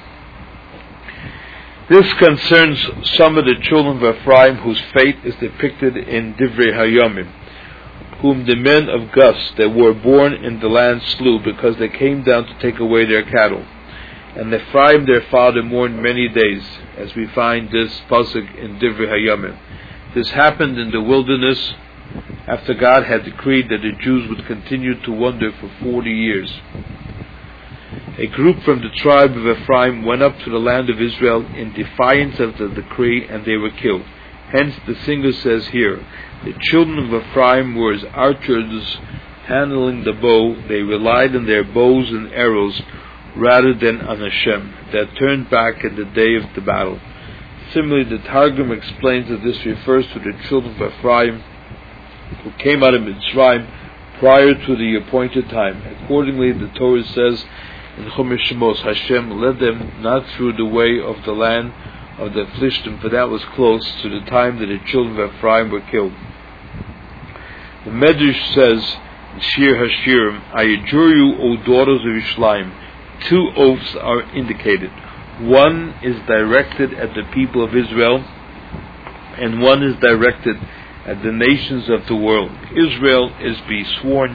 This concerns some of the children of Ephraim whose fate is depicted in Divrei Hayomim, whom the men of Gus that were born in the land slew because they came down to take away their cattle. And Ephraim their father mourned many days, as we find this pasuk in Divrei Hayomim. This happened in the wilderness after God had decreed that the Jews would continue to wander for forty years. A group from the tribe of Ephraim went up to the land of Israel in defiance of the decree, and they were killed. Hence the singer says here, the children of Ephraim were as archers handling the bow. They relied on their bows and arrows rather than on Hashem, that turned back in the day of the battle. Similarly, the Targum explains that this refers to the children of Ephraim who came out of Mitzrayim prior to the appointed time. Accordingly, the Torah says in Chumash Shemos, Hashem led them not through the way of the land of the Plishtim, for that was close to the time that the children of Ephraim were killed. The Medrash says Shir Hashirim, I adjure you, O daughters of Yerushalayim, two oaths are indicated. One is directed at the people of Israel, and one is directed at the nations of the world. Israel is be sworn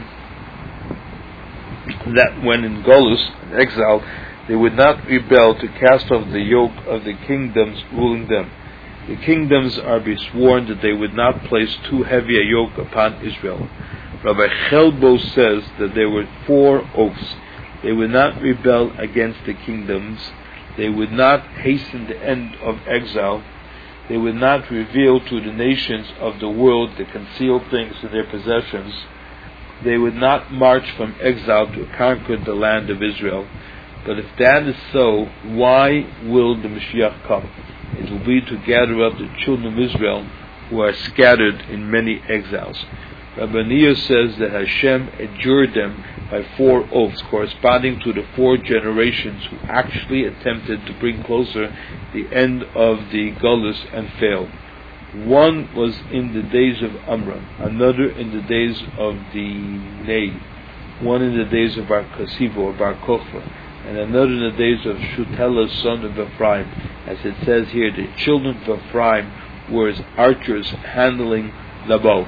that when in Golus, in exile, they would not rebel to cast off the yoke of the kingdoms ruling them. The kingdoms are be sworn that they would not place too heavy a yoke upon Israel. Rabbi Chelbo says that there were four oaths. They would not rebel against the kingdoms. They would not hasten the end of exile. They would not reveal to the nations of the world the concealed things of their possessions. They would not march from exile to conquer the land of Israel. But if that is so, why will the Mashiach come? It will be to gather up the children of Israel who are scattered in many exiles. Rabbi Nia says that Hashem adjured them by four oaths, corresponding to the four generations who actually attempted to bring closer the end of the Golus and failed. One was in the days of Amram, another in the days of the Nei, one in the days of Bar Kasiva or Bar Kokhba, and another in the days of Shutelah, son of Ephraim. As it says here, the children of Ephraim were as archers handling the bow.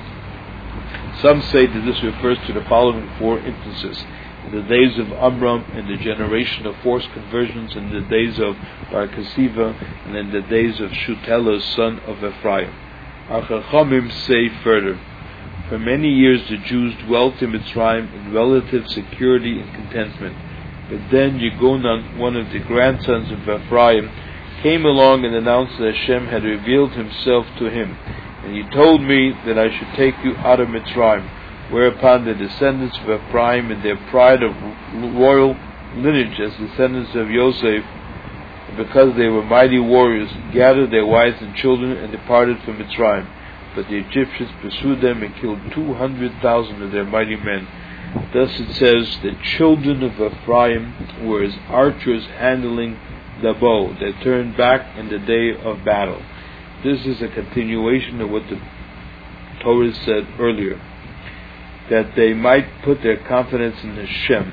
Some say that this refers to the following four instances: in the days of Amram, in the generation of forced conversions, in the days of Bar Kasiva, and in the days of Shutelah, son of Ephraim. Our Chachamim say further, for many years the Jews dwelt in Mitzrayim in relative security and contentment. But then Yegonan, one of the grandsons of Ephraim, came along and announced that Hashem had revealed himself to him. And he told me that I should take you out of Mitzrayim. Whereupon the descendants of Ephraim, in their pride of royal lineage as descendants of Yosef, because they were mighty warriors, gathered their wives and children and departed from Mitzrayim. But the Egyptians pursued them and killed two hundred thousand of their mighty men. Thus it says, the children of Ephraim were as archers handling the bow. They turned back in the day of battle. This is a continuation of what the Torah said earlier, that they might put their confidence in Hashem.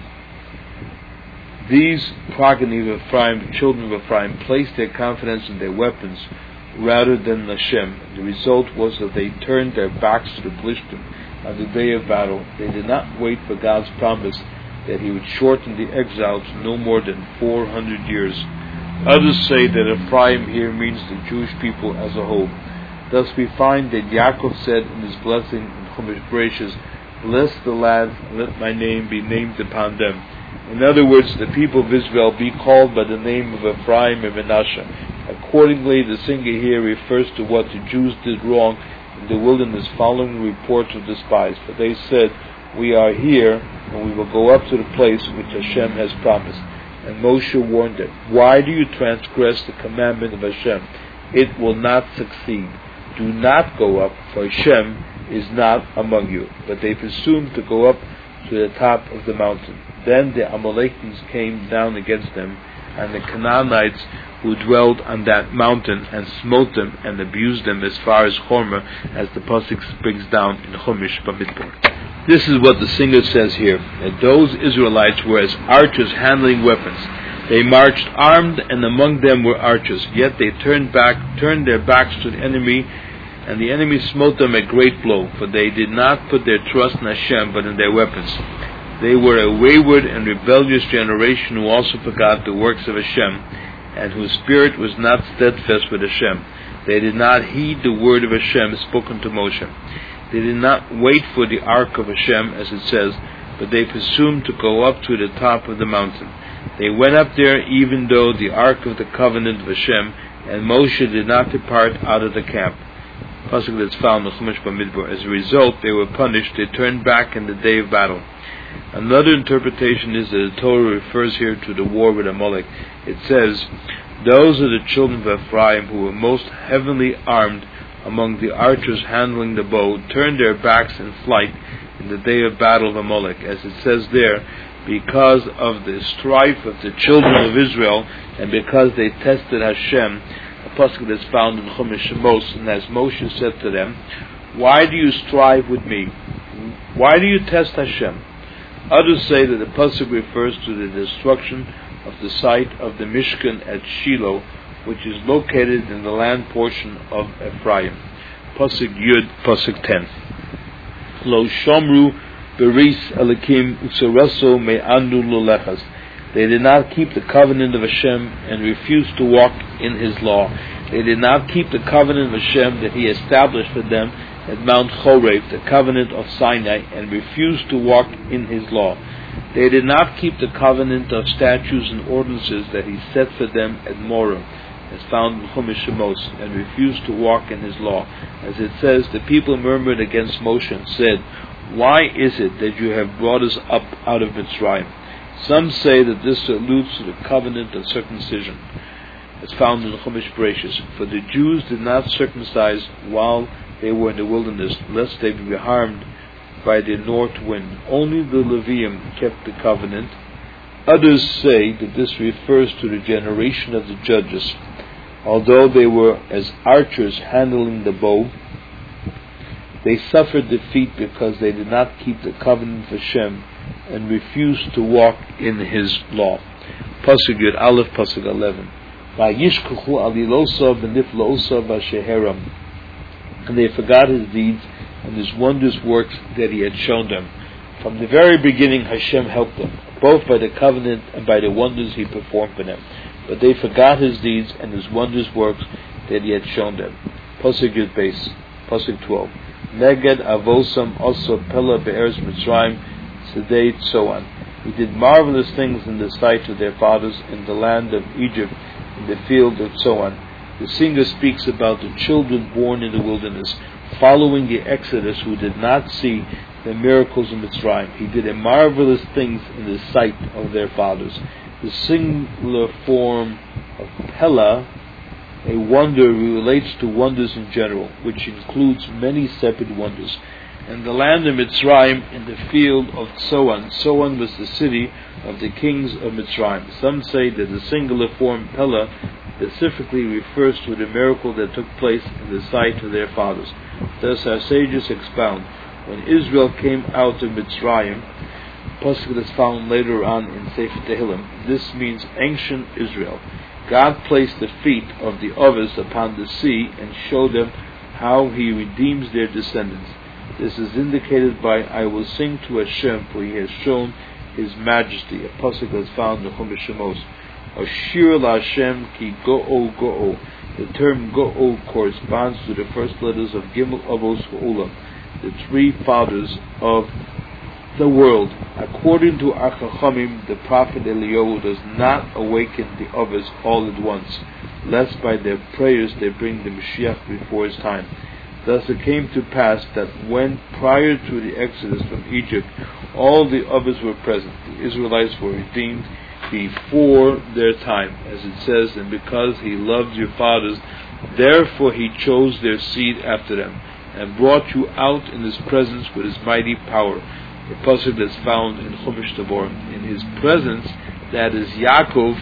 These progeny of Ephraim, the children of Ephraim, placed their confidence in their weapons rather than Hashem. The result was that they turned their backs to the Plishtim on the day of battle. They did not wait for God's promise that He would shorten the exile to no more than four hundred years. Others say that Ephraim here means the Jewish people as a whole. Thus we find that Yaakov said in his blessing in Chumash Bereshis, bless the lads, and let my name be named upon them. In other words, the people of Israel be called by the name of Ephraim and Menashe. Accordingly, the singer here refers to what the Jews did wrong in the wilderness following the reports of the spies. For they said, we are here, and we will go up to the place which Hashem has promised. And Moshe warned them, why do you transgress the commandment of Hashem? It will not succeed. Do not go up, for Hashem is not among you. But they presumed to go up to the top of the mountain. Then the Amalekites came down against them, and the Canaanites who dwelled on that mountain, and smote them and abused them as far as Hormah, as the pasuk brings down in Chumash Bamidbar. This is what the singer says here, that those Israelites were as archers handling weapons. They marched armed, and among them were archers. Yet they turned back, turned their backs to the enemy, and the enemy smote them a great blow, for they did not put their trust in Hashem, but in their weapons. They were a wayward and rebellious generation who also forgot the works of Hashem, and whose spirit was not steadfast with Hashem. They did not heed the word of Hashem spoken to Moshe. They did not wait for the ark of Hashem, as it says, but they presumed to go up to the top of the mountain. They went up there even though the ark of the covenant of Hashem, and Moshe did not depart out of the camp. Pasuk that's found in Chumash Bamidbar. As a result, they were punished. They turned back in the day of battle. Another interpretation is that the Torah refers here to the war with Amalek. It says, those are the children of Ephraim who were most heavily armed among the archers handling the bow, turned their backs in flight in the day of battle of Amalek. As it says there, because of the strife of the children of Israel, and because they tested Hashem, a pasuk that's found in Chumash Shemos, and as Moshe said to them, why do you strive with me? Why do you test Hashem? Others say that the pasuk refers to the destruction of the site of the Mishkan at Shiloh, which is located in the land portion of Ephraim. Pasuk Yud, pasuk ten. Lo shomru beris elikim utzereso me'andu lolechas. They did not keep the covenant of Hashem and refused to walk in His law. They did not keep the covenant of Hashem that He established for them at Mount Chorev, the covenant of Sinai, and refused to walk in His law. They did not keep the covenant of statutes and ordinances that He set for them at Moreh, as found in Chumash Shemos, and refused to walk in His law. As it says, the people murmured against Moshe and said, "Why is it that you have brought us up out of Mitzrayim?" Some say that this alludes to the covenant of circumcision, as found in Chumash Bereshis. For the Jews did not circumcise while they were in the wilderness, lest they be harmed by the north wind. Only the Levium kept the covenant. Others say that this refers to the generation of the judges. Although they were as archers handling the bow, they suffered defeat because they did not keep the covenant of Hashem and refused to walk in His law. Pasuk Yud Aleph, Pasuk eleven. Vayishkuchu alilosa v'niflaosa v'sheheram. And they forgot His deeds and His wondrous works that He had shown them. From the very beginning Hashem helped them, both by the covenant and by the wonders He performed for them. But they forgot His deeds and His wondrous works that He had shown them. Pasuk Yud Beis, Pasuk twelve. Neged avosam also pella be'eretz Mitzrayim sedei tzoan. He did marvelous things in the sight of their fathers in the land of Egypt, in the field of Tzoan. The singer speaks about the children born in the wilderness, following the Exodus, who did not see the miracles of Mitzrayim. He did a marvelous things in the sight of their fathers. The singular form of Pella, a wonder, relates to wonders in general, which includes many separate wonders. In the land of Mitzrayim, in the field of Tzoan, Tzoan was the city of the kings of Mitzrayim. Some say that the singular form Pella specifically refers to the miracle that took place in the sight of their fathers. Thus our sages expound, when Israel came out of Mitzrayim, pasuk that is found later on in Sefer Tehillim, this means ancient Israel. God placed the feet of the others upon the sea and showed them how He redeems their descendants. This is indicated by, "I will sing to Hashem, for He has shown His majesty," a pasuk that is found in Chumash Shemos. Ashir la Hashem ki go'o go'o. The term go'o corresponds to the first letters of Gimel Avos Ha'olam, the three fathers of the world. According to our Chachamim, the prophet Eliyahu does not awaken the others all at once, lest by their prayers they bring the Mashiach before his time. Thus it came to pass that when, prior to the exodus from Egypt, all the others were present, the Israelites were redeemed before their time, as it says, "And because He loved your fathers, therefore He chose their seed after them, and brought you out in His presence with His mighty power." The pasuk that's found in Chumash Tabor. In His presence, that is Yaakov,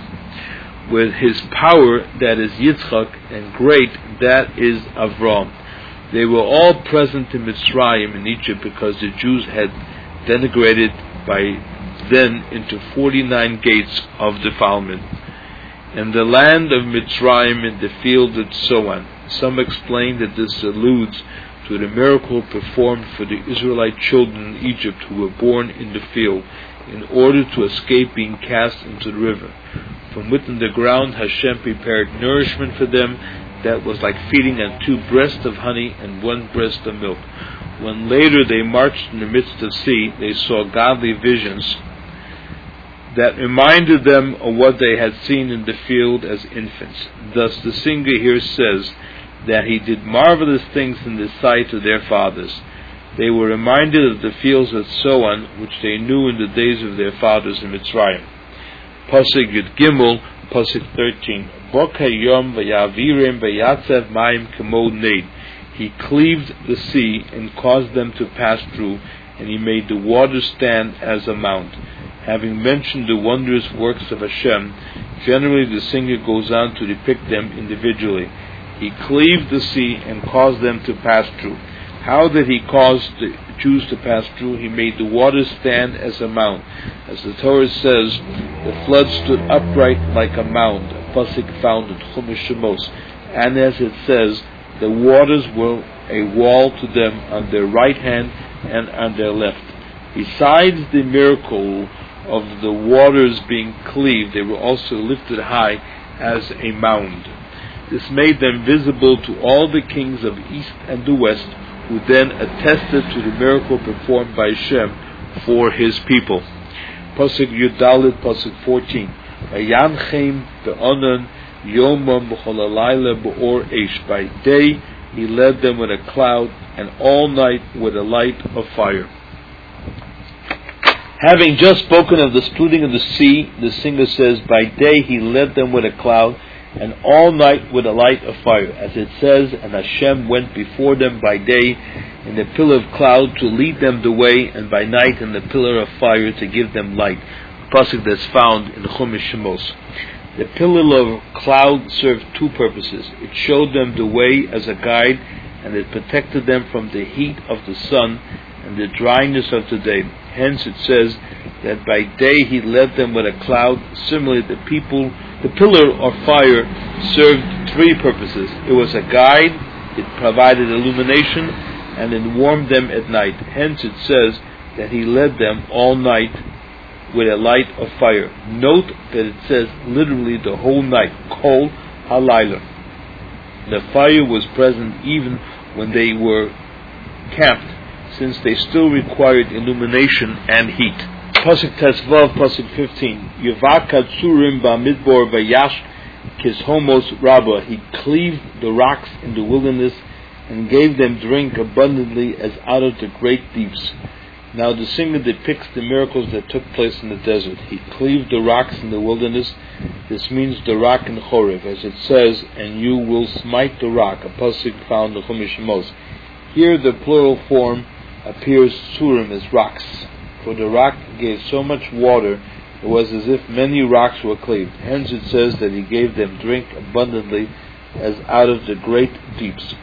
with His power, that is Yitzchak, and great, that is Avram. They were all present in Mitzrayim, in Egypt, because the Jews had denigrated by then into forty-nine gates of defilement. In the land of Mitzrayim, in the field of Tzoan, some explain that this alludes to the miracle performed for the Israelite children in Egypt who were born in the field, in order to escape being cast into the river. From within the ground Hashem prepared nourishment for them that was like feeding on two breasts of honey and one breast of milk. When later they marched in the midst of sea, they saw godly visions that reminded them of what they had seen in the field as infants. Thus the singer here says that he did marvelous things in the sight of their fathers. They were reminded of the fields of Tzoan, which they knew in the days of their fathers in Mitzrayim. Pasuk Yud Gimel, Pasuk thirteen. Bokayom v'yavirem v'yatzev mayim kemo neid. He cleaved the sea and caused them to pass through, and He made the waters stand as a mount. Having mentioned the wondrous works of Hashem, generally the singer goes on to depict them individually. He cleaved the sea and caused them to pass through. How did he cause the Jews to pass through? He made the waters stand as a mound. As the Torah says, the flood stood upright like a mound, a pasuk found in Chumash Shemos. And as it says, the waters were a wall to them on their right hand and on their left. Besides the miracle of the waters being cleaved, they were also lifted high as a mound. This made them visible to all the kings of east and the west, who then attested to the miracle performed by Hashem for his people. Pasuk Yudalit, Pasuk fourteen. Vayanchem be'onan yomam b'cholalayla b'or eish. By day he led them with a cloud, and all night with a light of fire. Having just spoken of the splitting of the sea, the singer says, by day he led them with a cloud, and all night with a light of fire. As it says, and Hashem went before them by day in the pillar of cloud to lead them the way, and by night in the pillar of fire to give them light. A pasuk that's found in Chumash Shemos. The pillar of cloud served two purposes. It showed them the way as a guide, and it protected them from the heat of the sun and the dryness of the day. Hence it says that by day he led them with a cloud. Similarly, the people, the pillar of fire served three purposes. It was a guide, it provided illumination, and it warmed them at night. Hence it says that he led them all night with a light of fire. Note that it says literally the whole night, kol halayla. The fire was present even when they were camped, since they still required illumination and heat. Pasuk Tesvav, Pasuk fifteen. Yavak Katsurim Bamidbor Vayash Kishomos Rabba. He cleaved the rocks in the wilderness and gave them drink abundantly as out of the great deeps. Now the singer depicts the miracles that took place in the desert. He cleaved the rocks in the wilderness. This means the rock in Horeb, as it says, and you will smite the rock, a pasuk found in Chumash Shemos. Here the plural form appears tsurim as rocks, for the rock gave so much water it was as if many rocks were cleaved. Hence it says that he gave them drink abundantly as out of the great deeps.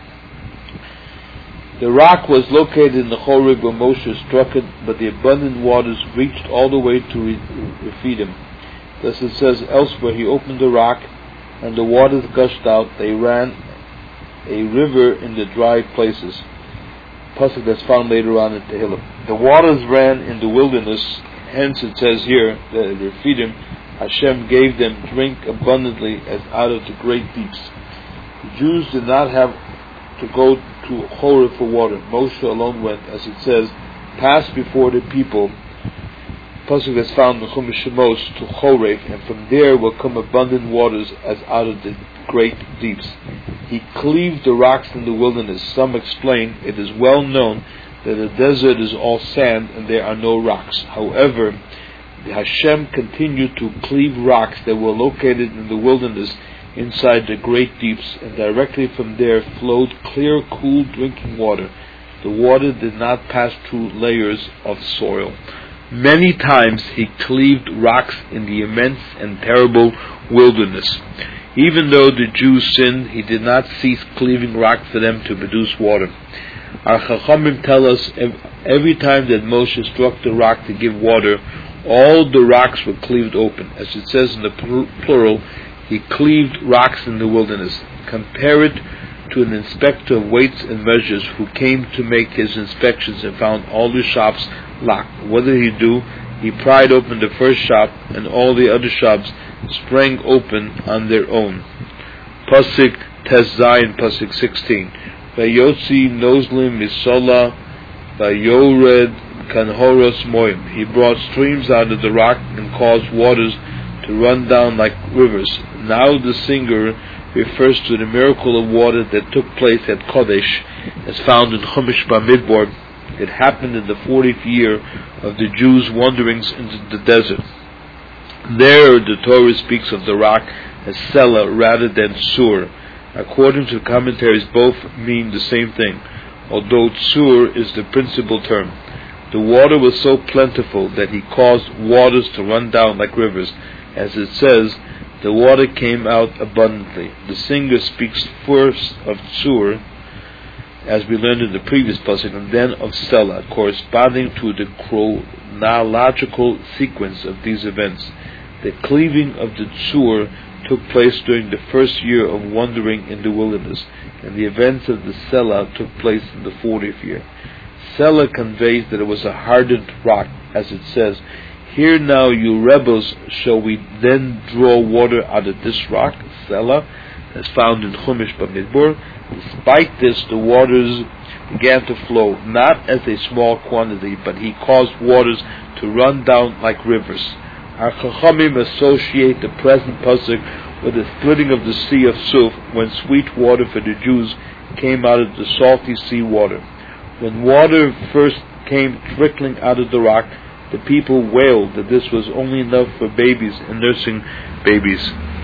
The rock was located in the Horeb where Moshe struck it, but the abundant waters reached all the way to Rephidim. Thus it says elsewhere, he opened the rock and the waters gushed out, they ran a river in the dry places. Pasuk that's found later on in Tehillim. The waters ran in the wilderness, hence it says here that at Rephidim Hashem gave them drink abundantly as out of the great deeps. The Jews did not have to go to Horeb for water. Moshe alone went, as it says, passed before the people. Pasuk that's found in Chumash Shemos to Horeb, and from there will come abundant waters as out of the great deeps. He cleaved the rocks in the wilderness. Some explain it is well known that the desert is all sand and there are no rocks. However, Hashem continued to cleave rocks that were located in the wilderness inside the great deeps, and directly from there flowed clear, cool drinking water. The water did not pass through layers of soil. Many times he cleaved rocks in the immense and terrible wilderness. Even though the Jews sinned, he did not cease cleaving rock for them to produce water. Our Chachamim tell us every time that Moshe struck the rock to give water, all the rocks were cleaved open. As it says in the plural, he cleaved rocks in the wilderness. Compare it to an inspector of weights and measures who came to make his inspections and found all the shops locked. What did he do? He pried open the first shop, and all the other shops sprang open on their own. Pasuk Tes Zayin, Pasuk sixteen. Vayotzi nozlim misola, vayored kanhoros moim. He brought streams out of the rock and caused waters to run down like rivers. Now the singer refers to the miracle of water that took place at Kodesh, as found in Chumash Bamidbar. It happened in the fortieth year of the Jews' wanderings into the desert. There the Torah speaks of the rock as Selah rather than Sur. According to commentaries, both mean the same thing, although Sur is the principal term. The water was so plentiful that he caused waters to run down like rivers. As it says, the water came out abundantly. The singer speaks first of Sur, as we learned in the previous pasuk, and then of Sela, corresponding to the chronological sequence of these events. The cleaving of the Tzur took place during the first year of wandering in the wilderness, and the events of the Sela took place in the fortieth year. Sela conveys that it was a hardened rock, as it says, "Here now, you rebels, shall we then draw water out of this rock?" Sela, as found in Chumash Bamidbar. Despite this, the waters began to flow, not as a small quantity, but he caused waters to run down like rivers. Our Chachamim associate the present pasuk with the splitting of the sea of Suf, when sweet water for the Jews came out of the salty sea water. When water first came trickling out of the rock, the people wailed that this was only enough for babies and nursing babies.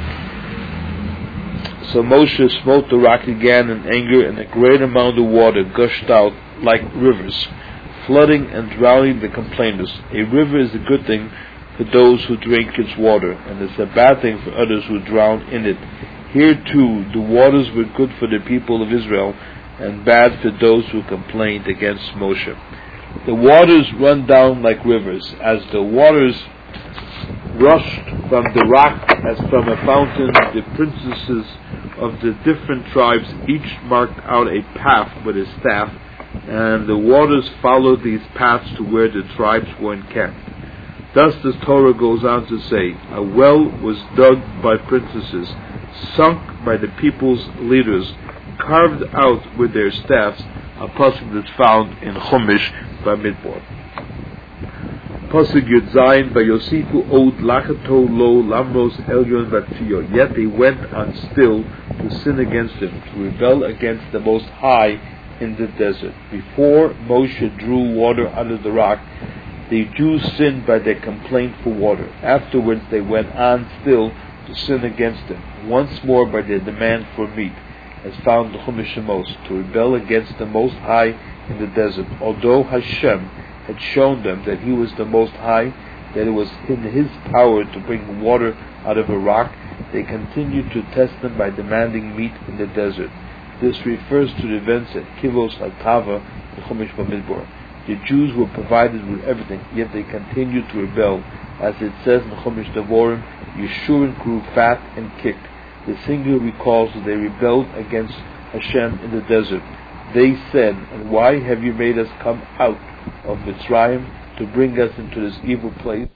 So Moshe smote the rock again in anger, and a great amount of water gushed out like rivers, flooding and drowning the complainers. A river is a good thing for those who drink its water, and it's a bad thing for others who drown in it. Here too, the waters were good for the people of Israel, and bad for those who complained against Moshe. The waters run down like rivers. As the waters rushed from the rock as from a fountain, the princesses of the different tribes each marked out a path with a staff, and the waters followed these paths to where the tribes were encamped. Thus the Torah goes on to say, a well was dug by princesses, sunk by the people's leaders, carved out with their staffs, a pasuk that's found in Chumash Bamidbar. Pasuk Yud Zayin, Vayosifu od lachato lo lamros elyon vatziyo. Yet they went on still to sin against him, to rebel against the Most High in the desert. Before Moshe drew water out of the rock, the Jews sinned by their complaint for water. Afterwards they went on still to sin against him, once more by their demand for meat, as found in Chumash Shemos, to rebel against the Most High in the desert. Although Hashem had shown them that He was the Most High, that it was in His power to bring water out of a rock, they continued to test them by demanding meat in the desert. This refers to the events at Kivos HaTava in Chumash Bamidbar. The Jews were provided with everything, yet they continued to rebel. As it says in Chumash Devorim, Yeshurun grew fat and kicked. The singular recalls that they rebelled against Hashem in the desert. They said, "And why have you made us come out of Mitzrayim to bring us into this evil place?"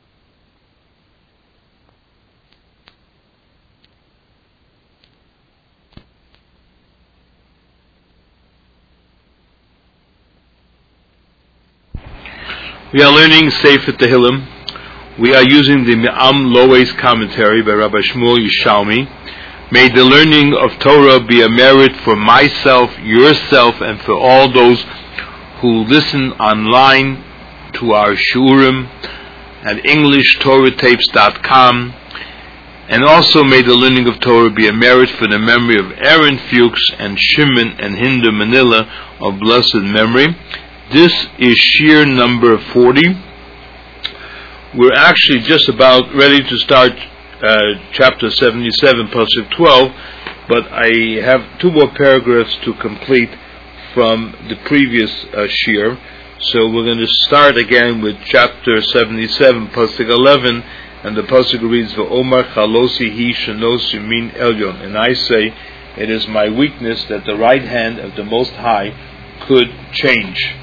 We are learning Sefer Tehillim. We are using the Me'am Loe's commentary by Rabbi Shmuel Yishalmi. May the learning of Torah be a merit for myself, yourself, and for all those who listen online to our Shurim at English Torah Tapes dot com. And also may the learning of Torah be a merit for the memory of Aaron Fuchs and Shimon and Hinder Manila of blessed memory. This is Shir number forty. We're actually just about ready to start uh, chapter seventy-seven, pasuk twelve, but I have two more paragraphs to complete from the previous uh, Shir. So we're going to start again with chapter seventy-seven, pasuk eleven, and the pasuk reads, "V'omar chalosi hi shenosi min elyon." And I say, it is my weakness that the right hand of the Most High could change.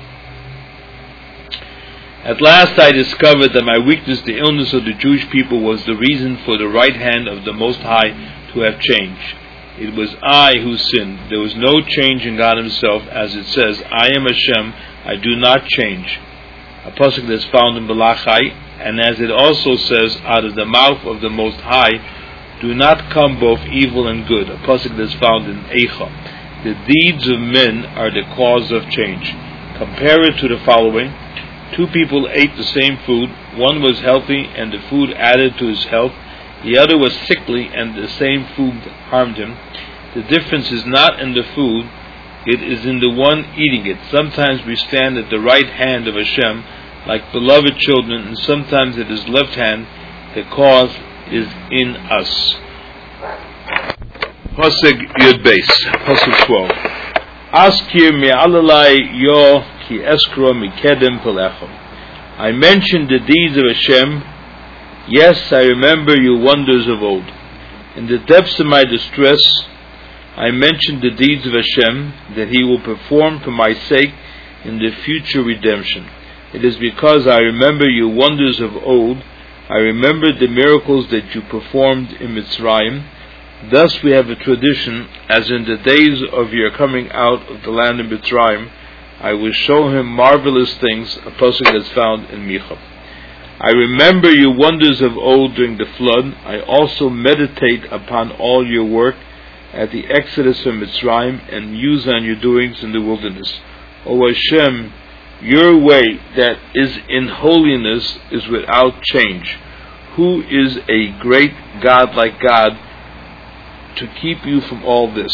At last I discovered that my weakness, the illness of the Jewish people, was the reason for the right hand of the Most High to have changed. It was I who sinned. There was no change in God Himself, as it says, "I am Hashem, I do not change." A pasuk that's found in Balachai, and as it also says, "Out of the mouth of the Most High do not come both evil and good." A pasuk that's found in Eicha. The deeds of men are the cause of change. Compare it to the following. Two people ate the same food. One was healthy, and the food added to his health. The other was sickly, and the same food harmed him. The difference is not in the food, it is in the one eating it. Sometimes we stand at the right hand of Hashem, like beloved children, and sometimes at His left hand. The cause is in us. Pasuk Yud Beis, Pasuk twelve. Askir me'alalai yo ki eskro mikedem pelechom. I mentioned the deeds of Hashem. Yes, I remember your wonders of old. In the depths of my distress, I mentioned the deeds of Hashem that He will perform for my sake in the future redemption. It is because I remember your wonders of old. I remember the miracles that you performed in Mitzrayim. Thus we have a tradition, as in the days of your coming out of the land of Mitzrayim, I will show him marvelous things, a pasuk that's found in Micha. I remember your wonders of old during the flood. I also meditate upon all your work at the exodus from Mitzrayim and muse on your doings in the wilderness. O Hashem, your way that is in holiness is without change. Who is a great God like God to keep you from all this?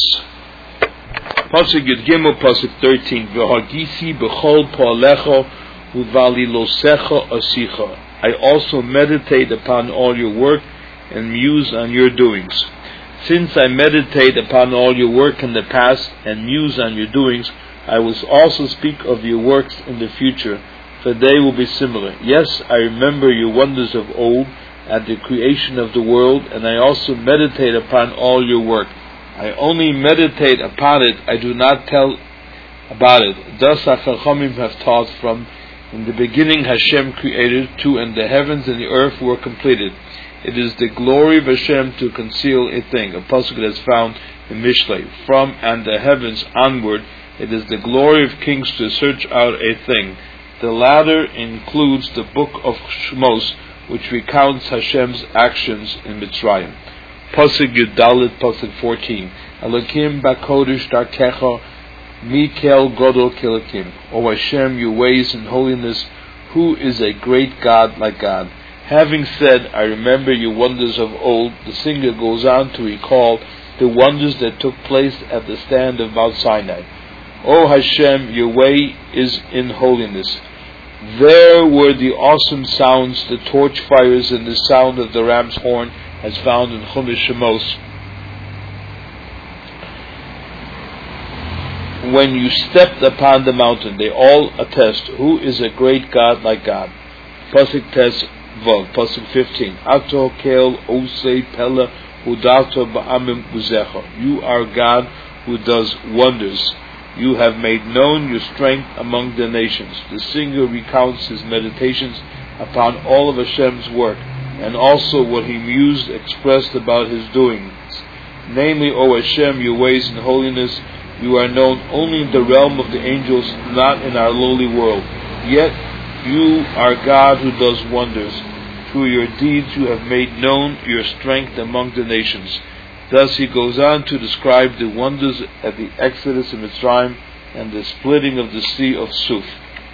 Pasuk Yud Gimel, Pasuk thirteen. V'hagisi b'chol po'alecho u'valilosecha asicha. I also meditate upon all your work and muse on your doings. Since I meditate upon all your work in the past and muse on your doings, I will also speak of your works in the future, for they will be similar. Yes, I remember your wonders of old at the creation of the world, and I also meditate upon all your work. I only meditate upon it, I do not tell about it. Thus our Chachamim have taught from, in the beginning Hashem created, two, and the heavens and the earth were completed. It is the glory of Hashem to conceal a thing, a pasuk that is found in Mishlei. From and the heavens onward, it is the glory of kings to search out a thing. The latter includes the book of Shmos, which recounts Hashem's actions in Mitzrayim. Pasuk Yudalit, Pasuk fourteen. Elokim bakodesh darkecha, Mikel Godol Kilakim. O Hashem, your ways in holiness, who is a great God like God? Having said, I remember your wonders of old, the singer goes on to recall the wonders that took place at the stand of Mount Sinai. O Hashem, your way is in holiness. There were the awesome sounds, the torch fires, and the sound of the ram's horn, as found in Chumash Shemos. When you stepped upon the mountain, they all attest, who is a great God like God? Pasuk Tes Vav, Pasuk fifteen. Ato Kel Osei Pella Hudato Ba'amim Uzecha. You are God who does wonders. You have made known your strength among the nations. The singer recounts his meditations upon all of Hashem's work, and also what he mused expressed about his doings. Namely, O Hashem, your ways in holiness, you are known only in the realm of the angels, not in our lowly world. Yet you are God who does wonders. Through your deeds you have made known your strength among the nations. Thus he goes on to describe the wonders at the Exodus of Mitzrayim and the splitting of the sea of Suf.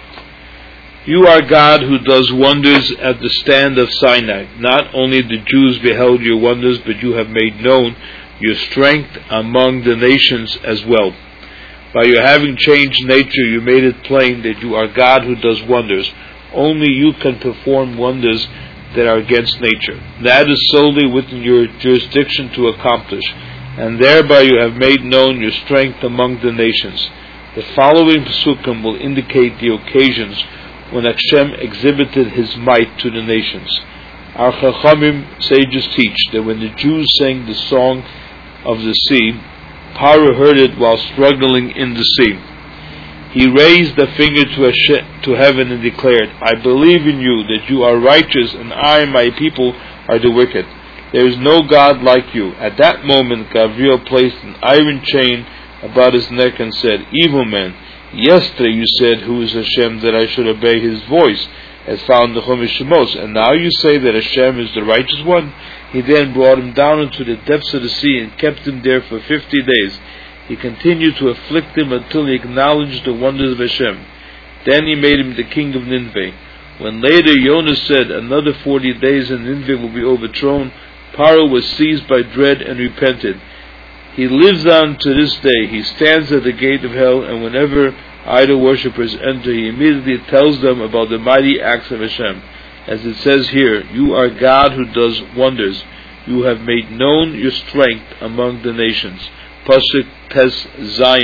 You are God who does wonders at the stand of Sinai. Not only the Jews beheld your wonders, but you have made known your strength among the nations as well. By your having changed nature, you made it plain that you are God who does wonders. Only you can perform wonders that are against nature. That is solely within your jurisdiction to accomplish, and thereby you have made known your strength among the nations. The following psukim will indicate the occasions when Hashem exhibited His might to the nations. Our Chachamim sages teach that when the Jews sang the song of the sea, Paro heard it while struggling in the sea. He raised a finger to, Hashem, to heaven and declared, I believe in you, that you are righteous, and I and my people are the wicked. There is no God like you. At that moment, Gabriel placed an iron chain about his neck and said, Evil man, yesterday you said, who is Hashem, that I should obey his voice, as found in the Chumash Shemos, and now you say that Hashem is the righteous one? He then brought him down into the depths of the sea and kept him there for fifty days. He continued to afflict him until he acknowledged the wonders of Hashem. Then he made him the king of Nineveh. When later Yonah said, another forty days and Nineveh will be overthrown, Paro was seized by dread and repented. He lives on to this day. He stands at the gate of hell, and whenever idol worshippers enter, he immediately tells them about the mighty acts of Hashem. As it says here, you are God who does wonders. You have made known your strength among the nations. Pasuk Tes Zion,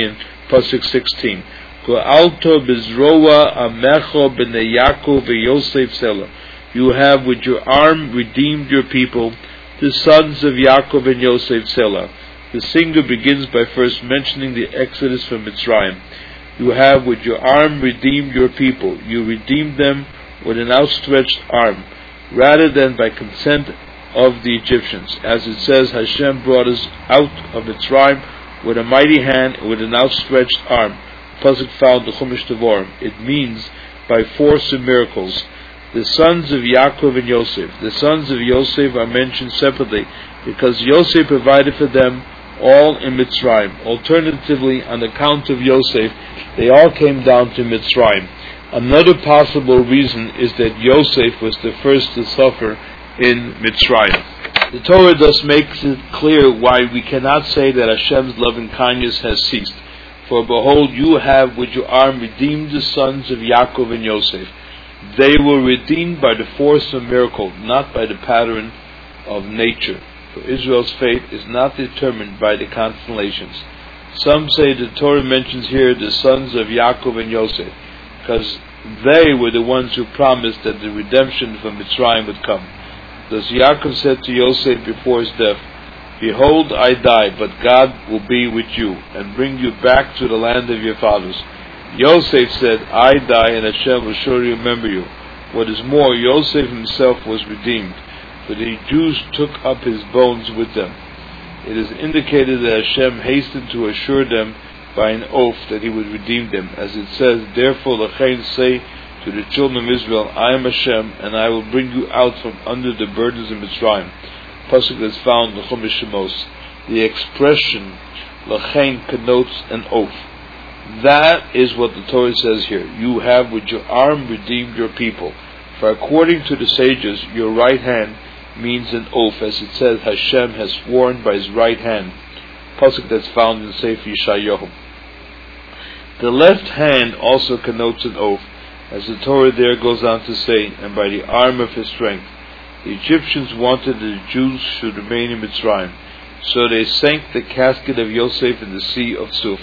Pasuk sixteen. Go'alto bizroa amecho b'nei Yaakov v'Yosef Selah. You have with your arm redeemed your people, the sons of Yaakov and Yosef Selah. The singer begins by first mentioning the exodus from Mitzrayim. You have with your arm redeemed your people. You redeemed them with an outstretched arm, rather than by consent of the Egyptians. As it says, Hashem brought us out of Mitzrayim with a mighty hand and with an outstretched arm. Pasuk found the Chumash Devarim. It means by force and miracles. The sons of Yaakov and Yosef. The sons of Yosef are mentioned separately because Yosef provided for them all in Mitzrayim. Alternatively, on account of Yosef, they all came down to Mitzrayim. Another possible reason is that Yosef was the first to suffer in Mitzrayim. The Torah thus makes it clear why we cannot say that Hashem's loving kindness has ceased. For behold, you have with your arm redeemed the sons of Yaakov and Yosef. They were redeemed by the force of miracle, not by the pattern of nature. For Israel's fate is not determined by the constellations. Some say the Torah mentions here the sons of Yaakov and Yosef, because they were the ones who promised that the redemption from Mitzrayim would come. Thus Yaakov said to Yosef before his death, Behold, I die, but God will be with you, and bring you back to the land of your fathers. Yosef said, I die, and Hashem will surely remember you. What is more, Yosef himself was redeemed, for the Jews took up his bones with them. It is indicated that Hashem hastened to assure them by an oath that he would redeem them. As it says, Therefore Lachain say to the children of Israel, I am Hashem, and I will bring you out from under the burdens of Mitzrayim. Pasuk is found in the Chumash Shemos. The expression Lachain connotes an oath. That is what the Torah says here. You have with your arm redeemed your people. For according to the sages, your right hand means an oath, as it says, Hashem has sworn by his right hand. Pasuk that's found in Sefer Yeshayahu. The left hand also connotes an oath, as the Torah there goes on to say, and by the arm of his strength. The Egyptians wanted that the Jews should remain in Mitzrayim, so they sank the casket of Yosef in the sea of Suf.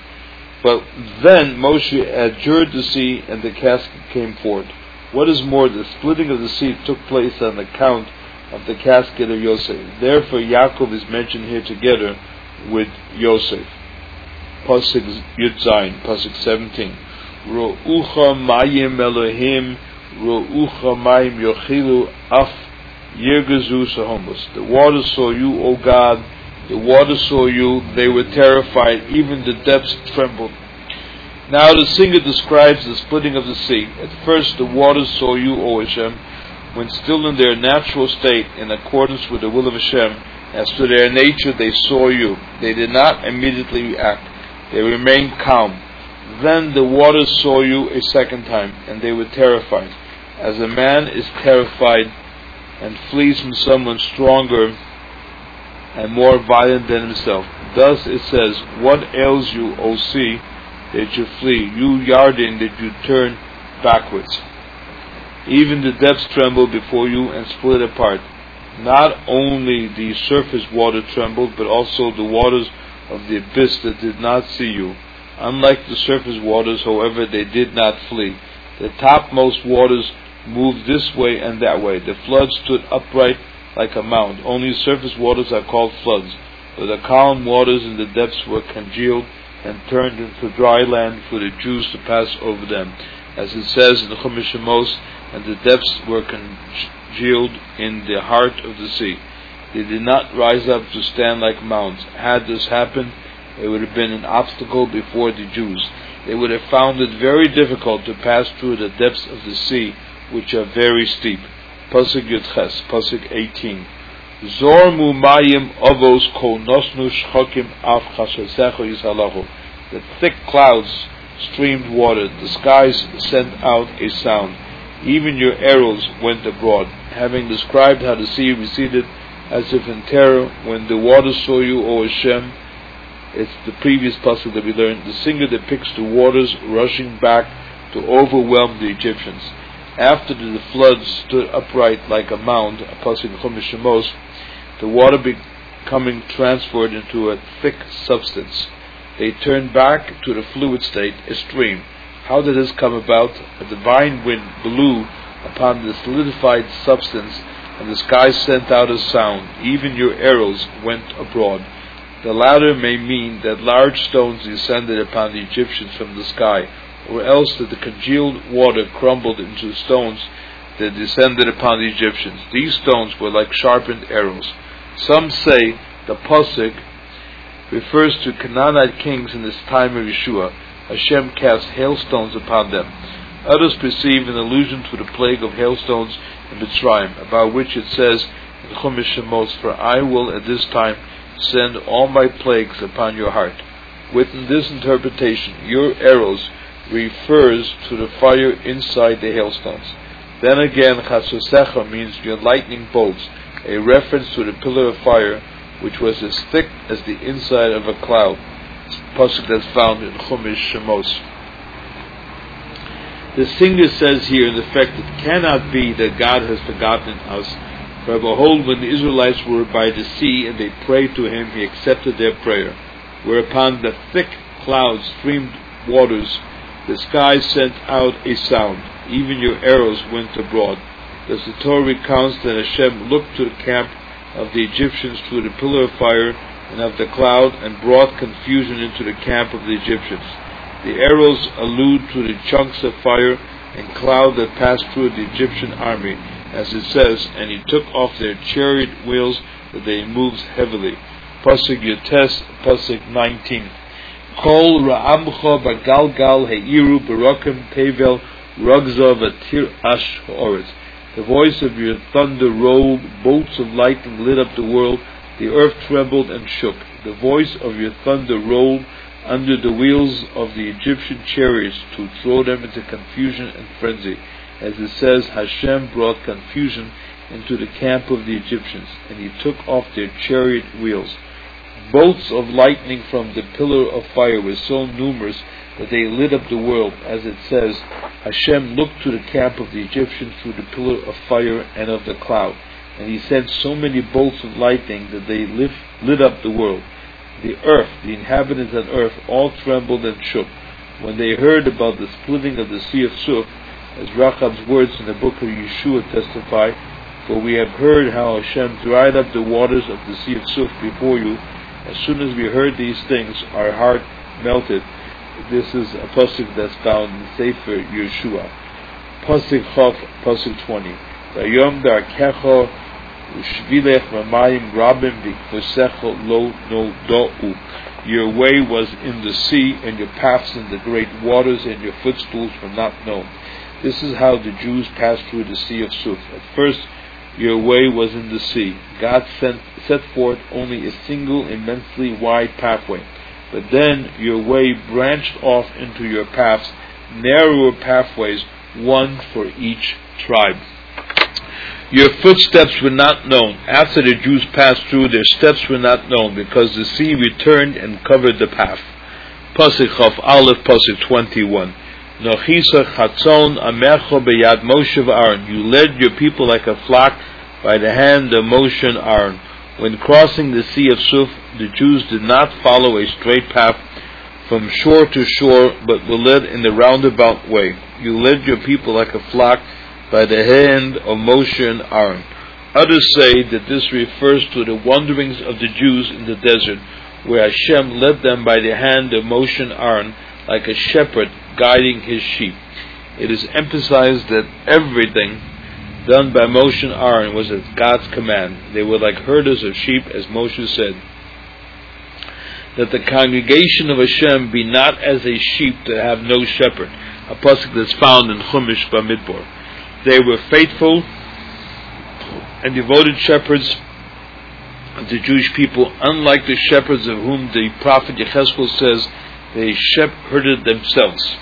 But then Moshe adjured the sea, and the casket came forth. What is more, the splitting of the sea took place on account of the casket of Yosef. Therefore Yaakov is mentioned here together with Yosef. Pasuk Yud Zayin, Pasuk seventeen. Ro'ucha mayim Elohim, ro'ucha mayim yochilu af yirgazu sahomus. The waters saw you, O God. The waters saw you, they were terrified, even the depths trembled. Now the singer describes the splitting of the sea. At first the waters saw you, O Hashem, when still in their natural state, in accordance with the will of Hashem, as to their nature they saw you. They did not immediately react. They remained calm. Then the waters saw you a second time, and they were terrified. As a man is terrified and flees from someone stronger and more violent than himself. Thus it says, What ails you, O sea, that you flee? You Yarden, that you turn backwards. Even the depths trembled before you and split apart. Not only the surface water trembled, but also the waters of the abyss that did not see you. Unlike the surface waters, however, they did not flee. The topmost waters moved this way and that way. The flood stood upright like a mound. Only surface waters are called floods, but the calm waters in the depths were congealed and turned into dry land for the Jews to pass over them. As it says in the Chumash Shemos, and the depths were congealed in the heart of the sea. They did not rise up to stand like mounds. Had this happened, it would have been an obstacle before the Jews. They would have found it very difficult to pass through the depths of the sea, which are very steep. Pasuk Yudches, Pasuk eighteen. Zormu mayim avos kol nosnu shchokim af chashasecho yishalachu. The thick clouds streamed water. The skies sent out a sound. Even your arrows went abroad. Having described how the sea receded as if in terror, when the waters saw you, O Hashem, it's the previous pasuk that we learned. The singer depicts the waters rushing back to overwhelm the Egyptians. After the flood stood upright like a mound, a pasuk in Chumash Shemos, the water becoming transferred into a thick substance. they turned back to the fluid state, a stream. How did this come about? A divine wind blew upon the solidified substance, and the sky sent out a sound. Even your arrows went abroad. The latter may mean that large stones descended upon the Egyptians from the sky, or else that the congealed water crumbled into stones that descended upon the Egyptians. These stones were like sharpened arrows. Some say the pasuk refers to Canaanite kings in this time of Yeshua. Hashem cast hailstones upon them. Others perceive an allusion to the plague of hailstones in Mitzrayim, about which it says in Chumash Shemos, "For I will at this time send all my plagues upon your heart." Within this interpretation, your arrows refers to the fire inside the hailstones. Then again, Chatzosecha means your lightning bolts, a reference to the pillar of fire, which was as thick as the inside of a cloud. Pasuk that's found in Chumash Shemos. The singer says here, in effect, it cannot be that God has forgotten us. For behold, when the Israelites were by the sea and they prayed to Him, He accepted their prayer. Whereupon the thick clouds streamed waters, the sky sent out a sound. Even your arrows went abroad. Thus the Torah recounts that Hashem looked to the camp of the Egyptians through the pillar of fire and of the cloud, and brought confusion into the camp of the Egyptians. The arrows allude to the chunks of fire and cloud that passed through the Egyptian army, as it says, "And He took off their chariot wheels, that they moved heavily." Pasuk Yotes, Pasuk nineteen. Kol ra'amcha bagalgal heiru barakim tevel rugza v'tir ash ha'oretz. The voice of your thunder rolled, bolts of lightning lit up the world, the earth trembled and shook. The voice of your thunder rolled under the wheels of the Egyptian chariots to throw them into confusion and frenzy. As it says, Hashem brought confusion into the camp of the Egyptians, and He took off their chariot wheels. Bolts of lightning from the pillar of fire were so numerous that they lit up the world. As it says, Hashem looked to the camp of the Egyptians through the pillar of fire and of the cloud, and He sent so many bolts of lightning that they lit, lit up the world. The earth, the inhabitants of earth, all trembled and shook when they heard about the splitting of the Sea of Suf, as Rachab's words in the book of Yeshua testify, "For we have heard how Hashem dried up the waters of the Sea of Suf before you. As soon as we heard these things, our heart melted." This is a pasuk that's found in Sefer Yeshua. Pasuk Chof, pasuk twenty. Vayom darkecho ushvilech mamayim rabim v'kvosecho lo nodo'u. Your way was in the sea, and your paths in the great waters, and your footstools were not known. This is how the Jews passed through the Sea of Suf. At first, your way was in the sea. God sent, set forth only a single immensely wide pathway. But then your way branched off into your paths, narrower pathways, one for each tribe. Your footsteps were not known. After the Jews passed through, their steps were not known, because the sea returned and covered the path. Pasuk Chaf Aleph, Pasuk twenty-one. Nochisa chatzon amecho beyad Moshe v'Aaron. You led your people like a flock by the hand of Moshe and Aaron. When crossing the Sea of Suf, the Jews did not follow a straight path from shore to shore, but were led in the roundabout way. You led your people like a flock by the hand of Moshe and Aaron. Others say that this refers to the wanderings of the Jews in the desert, where Hashem led them by the hand of Moshe and Aaron, like a shepherd guiding his sheep. It is emphasized that everything done by Moshe and Aaron was at God's command. They were like herders of sheep, as Moshe said, that the congregation of Hashem be not as a sheep that have no shepherd. A pasuk that's found in Chumash Bamidbar. They were faithful and devoted shepherds of the Jewish people, unlike the shepherds of whom the prophet Yechezkel says they shepherded themselves,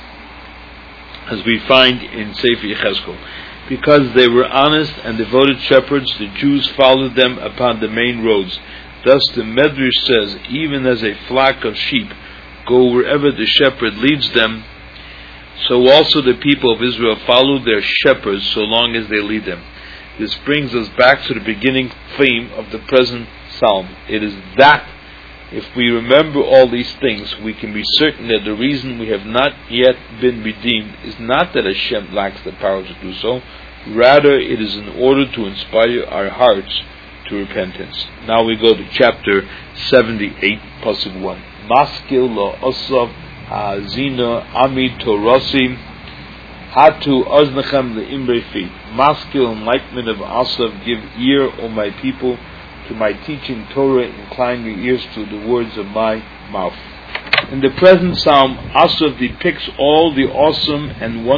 as we find in Sefer Yechezkel. Because they were honest and devoted shepherds, the Jews followed them upon the main roads. Thus the Medrash says, even as a flock of sheep go wherever the shepherd leads them, so also the people of Israel follow their shepherds so long as they lead them. This brings us back to the beginning theme of the present psalm. It is that If we remember all these things, we can be certain that the reason we have not yet been redeemed is not that Hashem lacks the power to do so, rather it is in order to inspire our hearts to repentance. Now we go to chapter seventy-eight, pasuk one. Maskil lo osav ha'azina ami torasi hatu oznachem le'imrei fi. Maskil, enlightenment of Asav, give ear, O my people, to my teaching Torah, incline your ears to the words of my mouth. In the present psalm, Asaf depicts all the awesome and wonderful